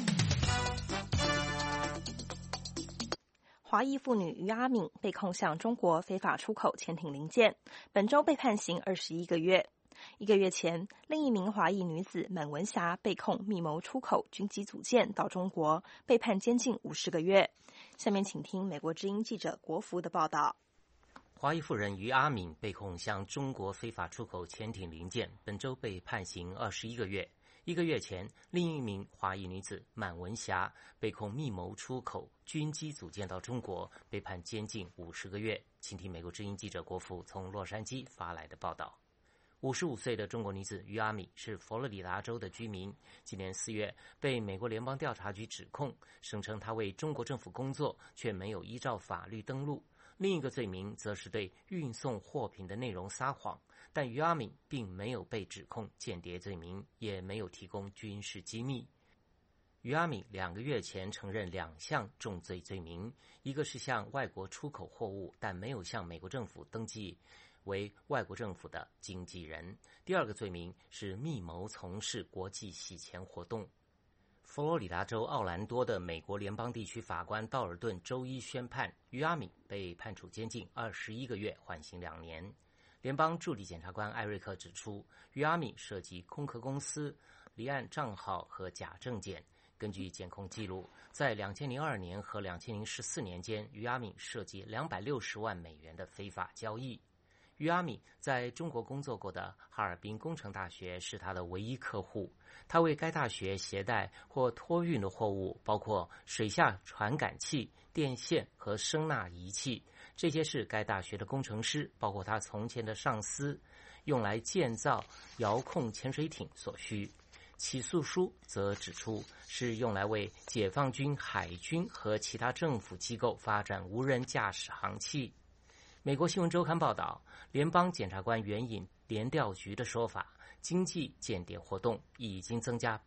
[SPEAKER 3] 华裔妇女于阿敏被控向中国非法出口潜艇零件，本周被判刑21个月。1个月前，另一名华裔女子满文霞被控密谋出口军机组件到中国，被判监禁50个月。下面请听美国之音记者国福的报道。
[SPEAKER 10] 华裔妇人于阿敏被控向中国非法出口潜艇零件，本周被判刑21个月。1个月前，另一名华裔女子满文霞被控密谋出口军机组件到中国，被判监禁50个月。请听美国之音记者国福从洛杉矶发来的报道。55岁的中国女子于阿敏是佛罗里达州的居民，今年4月被美国联邦调查局指控，声称她为中国政府工作，却没有依照法律登录。另一个罪名则是对运送货品的内容撒谎，但于阿敏并没有被指控间谍罪名，也没有提供军事机密。于阿敏2个月前承认2项重罪罪名，一个是向外国出口货物，但没有向美国政府登记为外国政府的经纪人。第二个罪名是密谋从事国际洗钱活动。佛罗里达州奥兰多的美国联邦地区法官道尔顿周一宣判，于阿敏被判处监禁21个月，缓刑2年。联邦助理检察官艾瑞克指出，于阿敏涉及空壳公司、离岸账号和假证件。根据检控记录，在2002年和2014年间，于阿敏涉及260万美元的非法交易。于阿敏在中国工作过的哈尔滨工程大学是他的唯一客户，他为该大学携带或托运的货物包括水下传感器、电线和声纳仪器，这些是该大学的工程师，包括他从前的上司，用来建造遥控潜水艇所需。起诉书则指出，是用来为解放军、海军和其他政府机构发展无人驾驶航器。美国新闻周刊报道，联邦检察官援引联调局的说法，经济间谍活动已经增加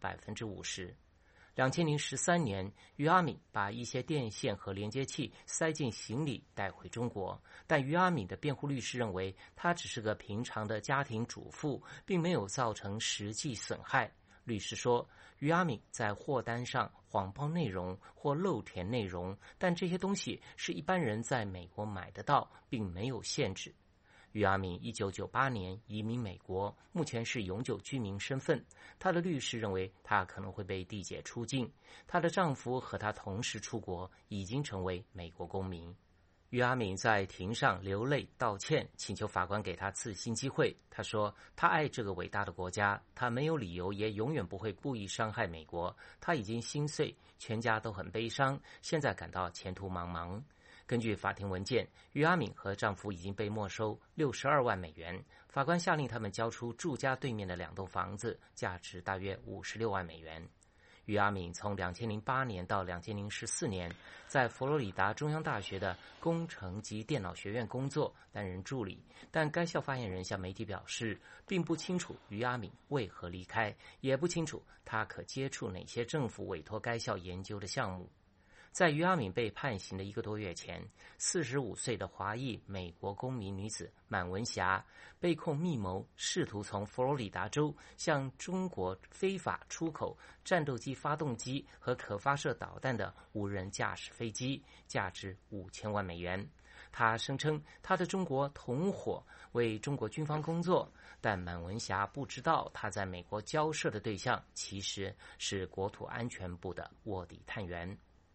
[SPEAKER 10] 50%。2013年，于阿敏把一些电线和连接器塞进行李带回中国，但于阿敏的辩护律师认为，她只是个平常的家庭主妇，并没有造成实际损害。律师说，于阿敏在货单上谎报内容或漏填内容，但这些东西是一般人在美国买得到，并没有限制。于阿敏1998年移民美国，目前是永久居民身份。她的律师认为她可能会被递解出境。她的丈夫和她同时出国，已经成为美国公民。于阿敏在庭上流泪道歉，请求法官给他次新机会。他说，他爱这个伟大的国家，他没有理由也永远不会故意伤害美国。他已经心碎，全家都很悲伤，现在感到前途茫茫。根据法庭文件，于阿敏和丈夫已经被没收62万美元。法官下令他们交出住家对面的2栋房子，价值大约56万美元。于阿敏从2008年到2014年在佛罗里达中央大学的工程及电脑学院工作，担任助理，但该校发言人向媒体表示，并不清楚于阿敏为何离开，也不清楚他可接触哪些政府委托该校研究的项目。在于阿敏被判刑的1个多月前，45岁的华裔美国公民女子满文霞被控密谋试图从佛罗里达州向中国非法出口战斗机发动机和可发射导弹的无人驾驶飞机，价值5000万美元。她声称她的中国同伙为中国军方工作，但满文霞不知道她在美国交涉的对象其实是国土安全部的卧底探员。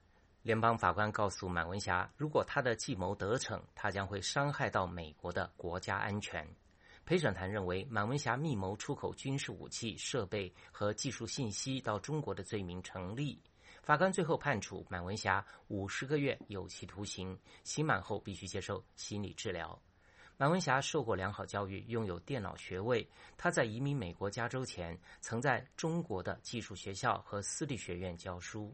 [SPEAKER 10] 联邦法官告诉满文霞，如果他的计谋得逞，他将会伤害到美国的国家安全。陪审团认为满文霞密谋出口军事武器、设备和技术信息到中国的罪名成立。法官最后判处满文霞50个月有期徒刑，刑满后必须接受心理治疗。满文霞受过良好教育，拥有电脑学位。他在移民美国加州前，曾在中国的技术学校和私立学院教书。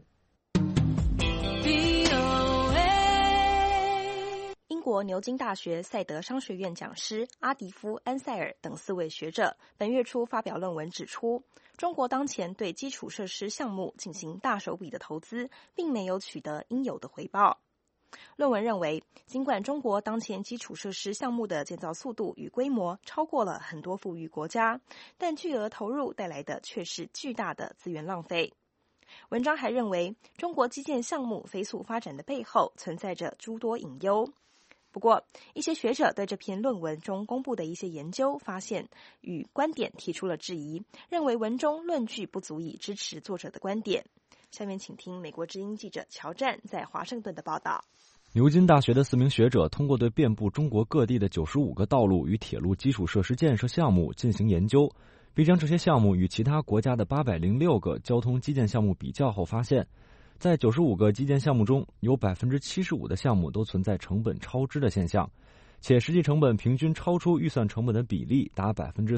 [SPEAKER 3] 英国牛津大学赛德商学院讲师阿迪夫·安塞尔等4位学者本月初发表论文指出，中国当前对基础设施项目进行大手笔的投资，并没有取得应有的回报。论文认为，尽管中国当前基础设施项目的建造速度与规模超过了很多富裕国家，但巨额投入带来的却是巨大的资源浪费。文章还认为，中国基建项目飞速发展的背后存在着诸多隐忧。不过，一些学者对这篇论文中公布的一些研究发现与观点提出了质疑，认为文中论据不足以支持作者的观点。下面请听美国之音记者乔战在华盛顿的报道。
[SPEAKER 13] 牛津大学的4名学者通过对遍布中国各地的95个道路与铁路基础设施建设项目进行研究，并将这些项目与其他国家的806个交通基建项目比较后发现，在95个基建项目中，有 75% 的项目都存在成本超支的现象，且实际成本平均超出预算成本的比例达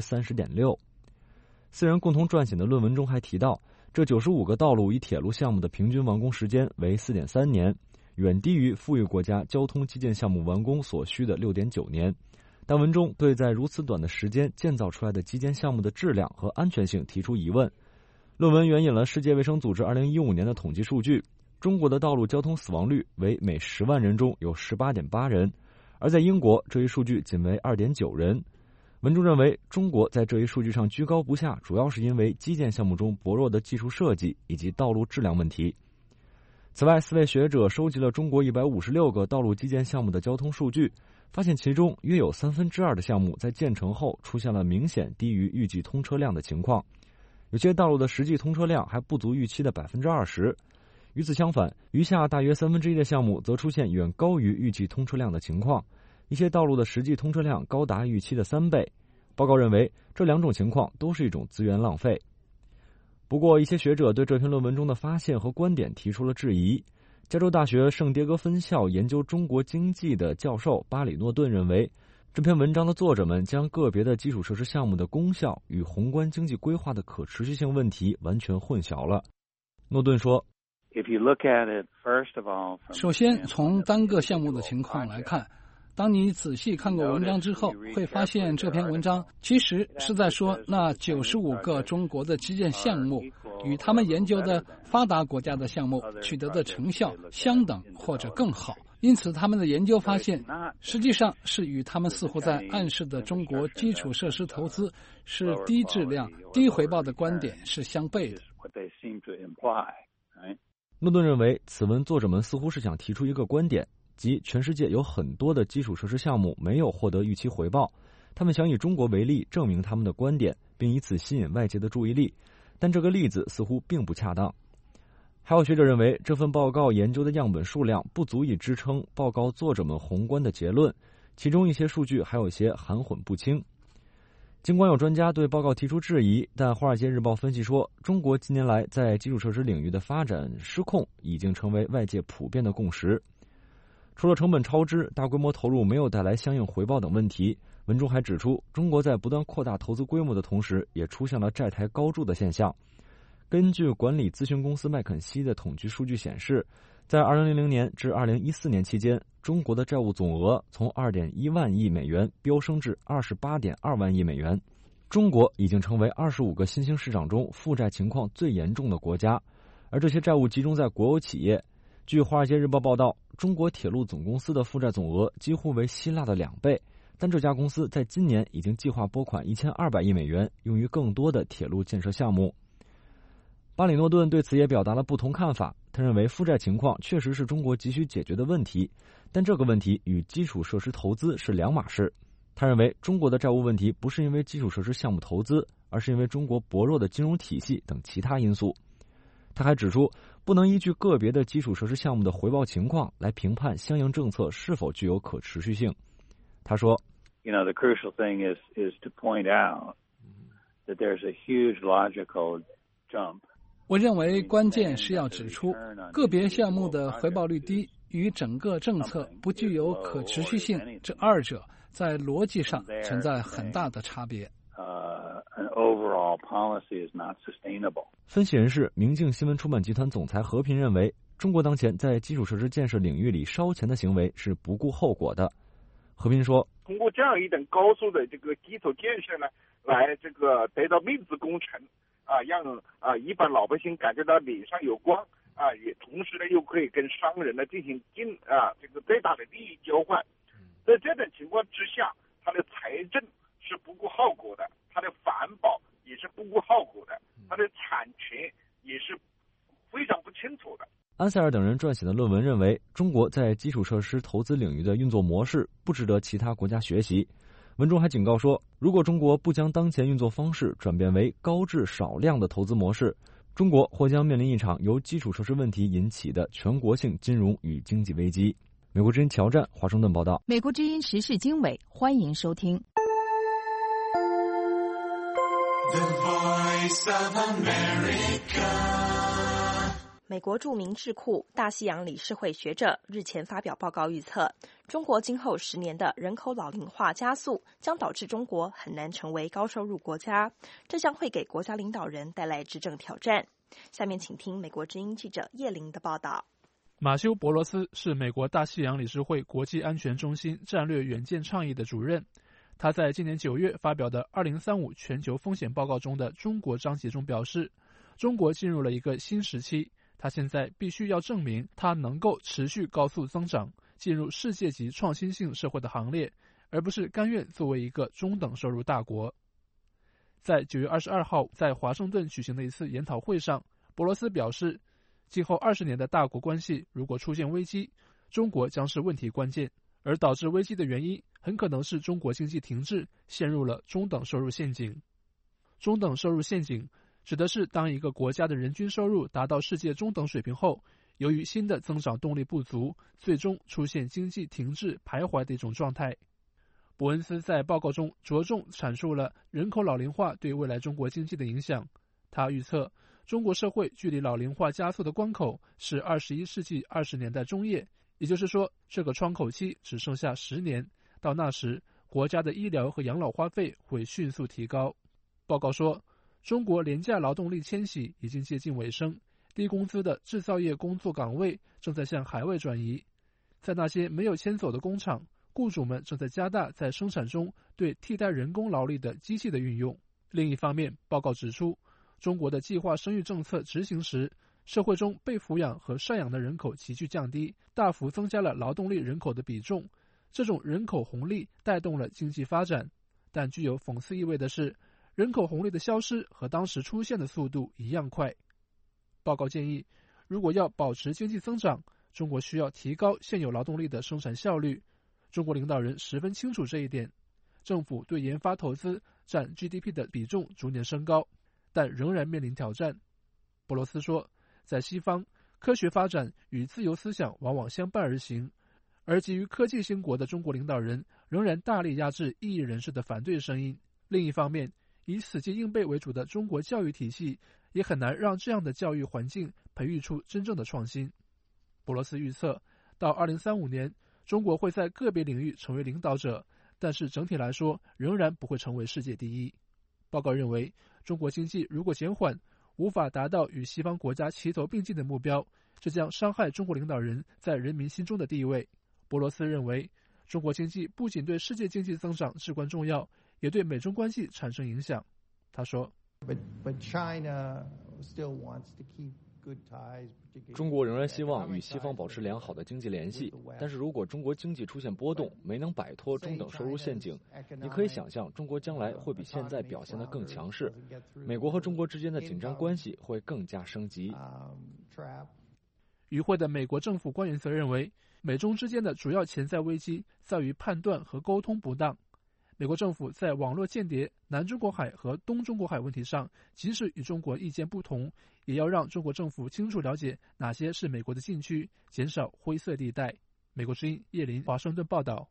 [SPEAKER 13] 30.6%。4人共同撰写的论文中还提到，这95个道路与铁路项目的平均完工时间为 4.3 年，远低于富裕国家交通基建项目完工所需的 6.9 年。但文中对在如此短的时间建造出来的基建项目的质量和安全性提出疑问。论文援引了世界卫生组织2015年的统计数据，中国的道路交通死亡率为每10万人中有 18.8 人，而在英国这一数据仅为 2.9 人。文中认为，中国在这一数据上居高不下，主要是因为基建项目中薄弱的技术设计以及道路质量问题。此外，4位学者收集了中国156个道路基建项目的交通数据，发现其中约有2/3的项目在建成后出现了明显低于预计通车量的情况，有些道路的实际通车量还不足预期的 20%。与此相反，余下大约1/3的项目则出现远高于预计通车量的情况，一些道路的实际通车量高达预期的3倍。报告认为，这2种情况都是一种资源浪费。不过，一些学者对这篇论文中的发现和观点提出了质疑。加州大学圣迭戈分校研究中国经济的教授巴里诺顿认为，这篇文章的作者们将个别的基础设施项目的功效与宏观经济规划的可持续性问题完全混淆了。诺顿说，
[SPEAKER 22] 首先从单个项目的情况来看，当你仔细看过文章之后，会发现这篇文章其实是在说那95个中国的基建项目与他们研究的发达国家的项目取得的成效相等或者更好，因此他们的研究发现实际上是与他们似乎在暗示的中国基础设施投资是低质量低回报的观点是相悖的。
[SPEAKER 13] 诺顿认为，此文作者们似乎是想提出一个观点，即全世界有很多的基础设施项目没有获得预期回报，他们想以中国为例证明他们的观点，并以此吸引外界的注意力，但这个例子似乎并不恰当。还有学者认为，这份报告研究的样本数量不足以支撑报告作者们宏观的结论，其中一些数据还有些含混不清。尽管有专家对报告提出质疑，但《华尔街日报》分析说，中国近年来在基础设施领域的发展失控已经成为外界普遍的共识。除了成本超支、大规模投入没有带来相应回报等问题，文中还指出，中国在不断扩大投资规模的同时，也出现了债台高筑的现象。根据管理咨询公司麦肯锡的统计数据显示，在2000年至2014年期间，中国的债务总额从 2.1 万亿美元飙升至 28.2 万亿美元。中国已经成为25个新兴市场中负债情况最严重的国家，而这些债务集中在国有企业。据《华尔街日报》报道，中国铁路总公司的负债总额几乎为希腊的2倍，但这家公司在今年已经计划拨款1200亿美元，用于更多的铁路建设项目。巴里诺顿对此也表达了不同看法，他认为负债情况确实是中国急需解决的问题，但这个问题与基础设施投资是两码事。他认为中国的债务问题不是因为基础设施项目投资，而是因为中国薄弱的金融体系等其他因素。 他还指出，不能依据个别的基础设施项目的回报情况来评判相应政策是否具有可持续性。他说
[SPEAKER 14] the crucial thing is to point out that there's a huge logical jump.
[SPEAKER 22] 我认为关键是要指出，个别项目的回报率低与整个政策不具有可持续性，这二者在逻辑上存在很大的差别。
[SPEAKER 14] An overall policy is not sustainable.
[SPEAKER 13] 分析人士明镜新闻出版集团总裁何平认为，中国当前在基础设施建设领域里烧钱的行为是不顾后果的。何平说，
[SPEAKER 15] 通过这样一等高速的这个基础建设呢，来这个得到面子工程让一般老百姓感觉到脸上有光也同时呢又可以跟商人呢进行这个最大的利益交换。在这种情况之下，他的财政是不顾后果的，他的环保也是不顾后果的，他的产权也是非常不清楚的。
[SPEAKER 13] 安塞尔等人撰写的论文认为，中国在基础设施投资领域的运作模式不值得其他国家学习。文中还警告说，如果中国不将当前运作方式转变为高质少量的投资模式，中国或将面临一场由基础设施问题引起的全国性金融与经济危机。美国之音乔战，华盛顿报道。
[SPEAKER 2] 美国之音时事经纬，欢迎收听。
[SPEAKER 3] The Voice of America。美国著名智库大西洋理事会学者日前发表报告预测，中国今后10年的人口老龄化加速将导致中国很难成为高收入国家，这将会给国家领导人带来执政挑战。下面请听美国之音记者叶玲的报道。
[SPEAKER 16] 马修·博罗斯是美国大西洋理事会国际安全中心战略远见倡议的主任。他在今年9月发表的2035全球风险报告中的中国章节中表示，中国进入了一个新时期，他现在必须要证明他能够持续高速增长，进入世界级创新性社会的行列，而不是甘愿作为一个中等收入大国。在9月22号在华盛顿举行的一次研讨会上，博罗斯表示，今后20年的大国关系如果出现危机，中国将是问题关键，而导致危机的原因很可能是中国经济停滞，陷入了中等收入陷阱。中等收入陷阱指的是当一个国家的人均收入达到世界中等水平后，由于新的增长动力不足，最终出现经济停滞徘徊的一种状态。伯恩斯在报告中着重阐述了人口老龄化对未来中国经济的影响。他预测，中国社会距离老龄化加速的关口是21世纪20年代中叶，也就是说，这个窗口期只剩下10年，到那时，国家的医疗和养老花费会迅速提高。报告说，中国廉价劳动力迁徙已经接近尾声，低工资的制造业工作岗位正在向海外转移。在那些没有迁走的工厂，雇主们正在加大在生产中对替代人工劳力的机器的运用。另一方面，报告指出，中国的计划生育政策执行时，社会中被抚养和赡养的人口急剧降低，大幅增加了劳动力人口的比重。这种人口红利带动了经济发展，但具有讽刺意味的是，人口红利的消失和当时出现的速度一样快。报告建议，如果要保持经济增长，中国需要提高现有劳动力的生产效率。中国领导人十分清楚这一点，政府对研发投资占 GDP 的比重逐年升高，但仍然面临挑战。博罗斯说，在西方，科学发展与自由思想往往相伴而行，而基于科技兴国的中国领导人仍然大力压制异议人士的反对声音。另一方面，以死记硬背为主的中国教育体系也很难让这样的教育环境培育出真正的创新。博罗斯预测，到2035年，中国会在个别领域成为领导者，但是整体来说仍然不会成为世界第一。报告认为，中国经济如果减缓，无法达到与西方国家齐头并进的目标，这将伤害中国领导人在人民心中的地位。博罗斯认为，中国经济不仅对世界经济增长至关重要，也对美中关系产生影响。他说，
[SPEAKER 13] 中国仍然希望与西方保持良好的经济联系，但是如果中国经济出现波动，没能摆脱中等收入陷阱，你可以想象中国将来会比现在表现得更强势，美国和中国之间的紧张关系会更加升级。
[SPEAKER 16] 与会的美国政府官员则认为，美中之间的主要潜在危机在于判断和沟通不当。 美国政府在网络间谍、南中国海和东中国海问题上，即使与中国意见不同，也要让中国政府清楚了解哪些是美国的禁区，减少灰色地带。美国之音叶林华盛顿报道。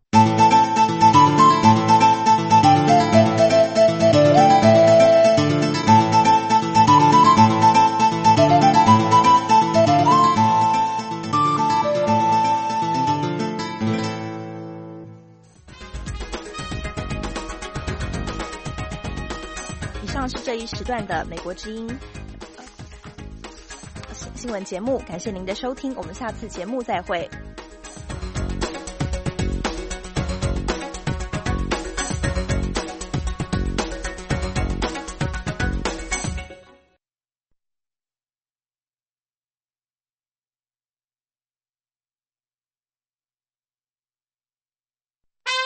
[SPEAKER 3] 以上是这一时段的美国之音新闻节目，感谢您的收听，我们下次节目再会。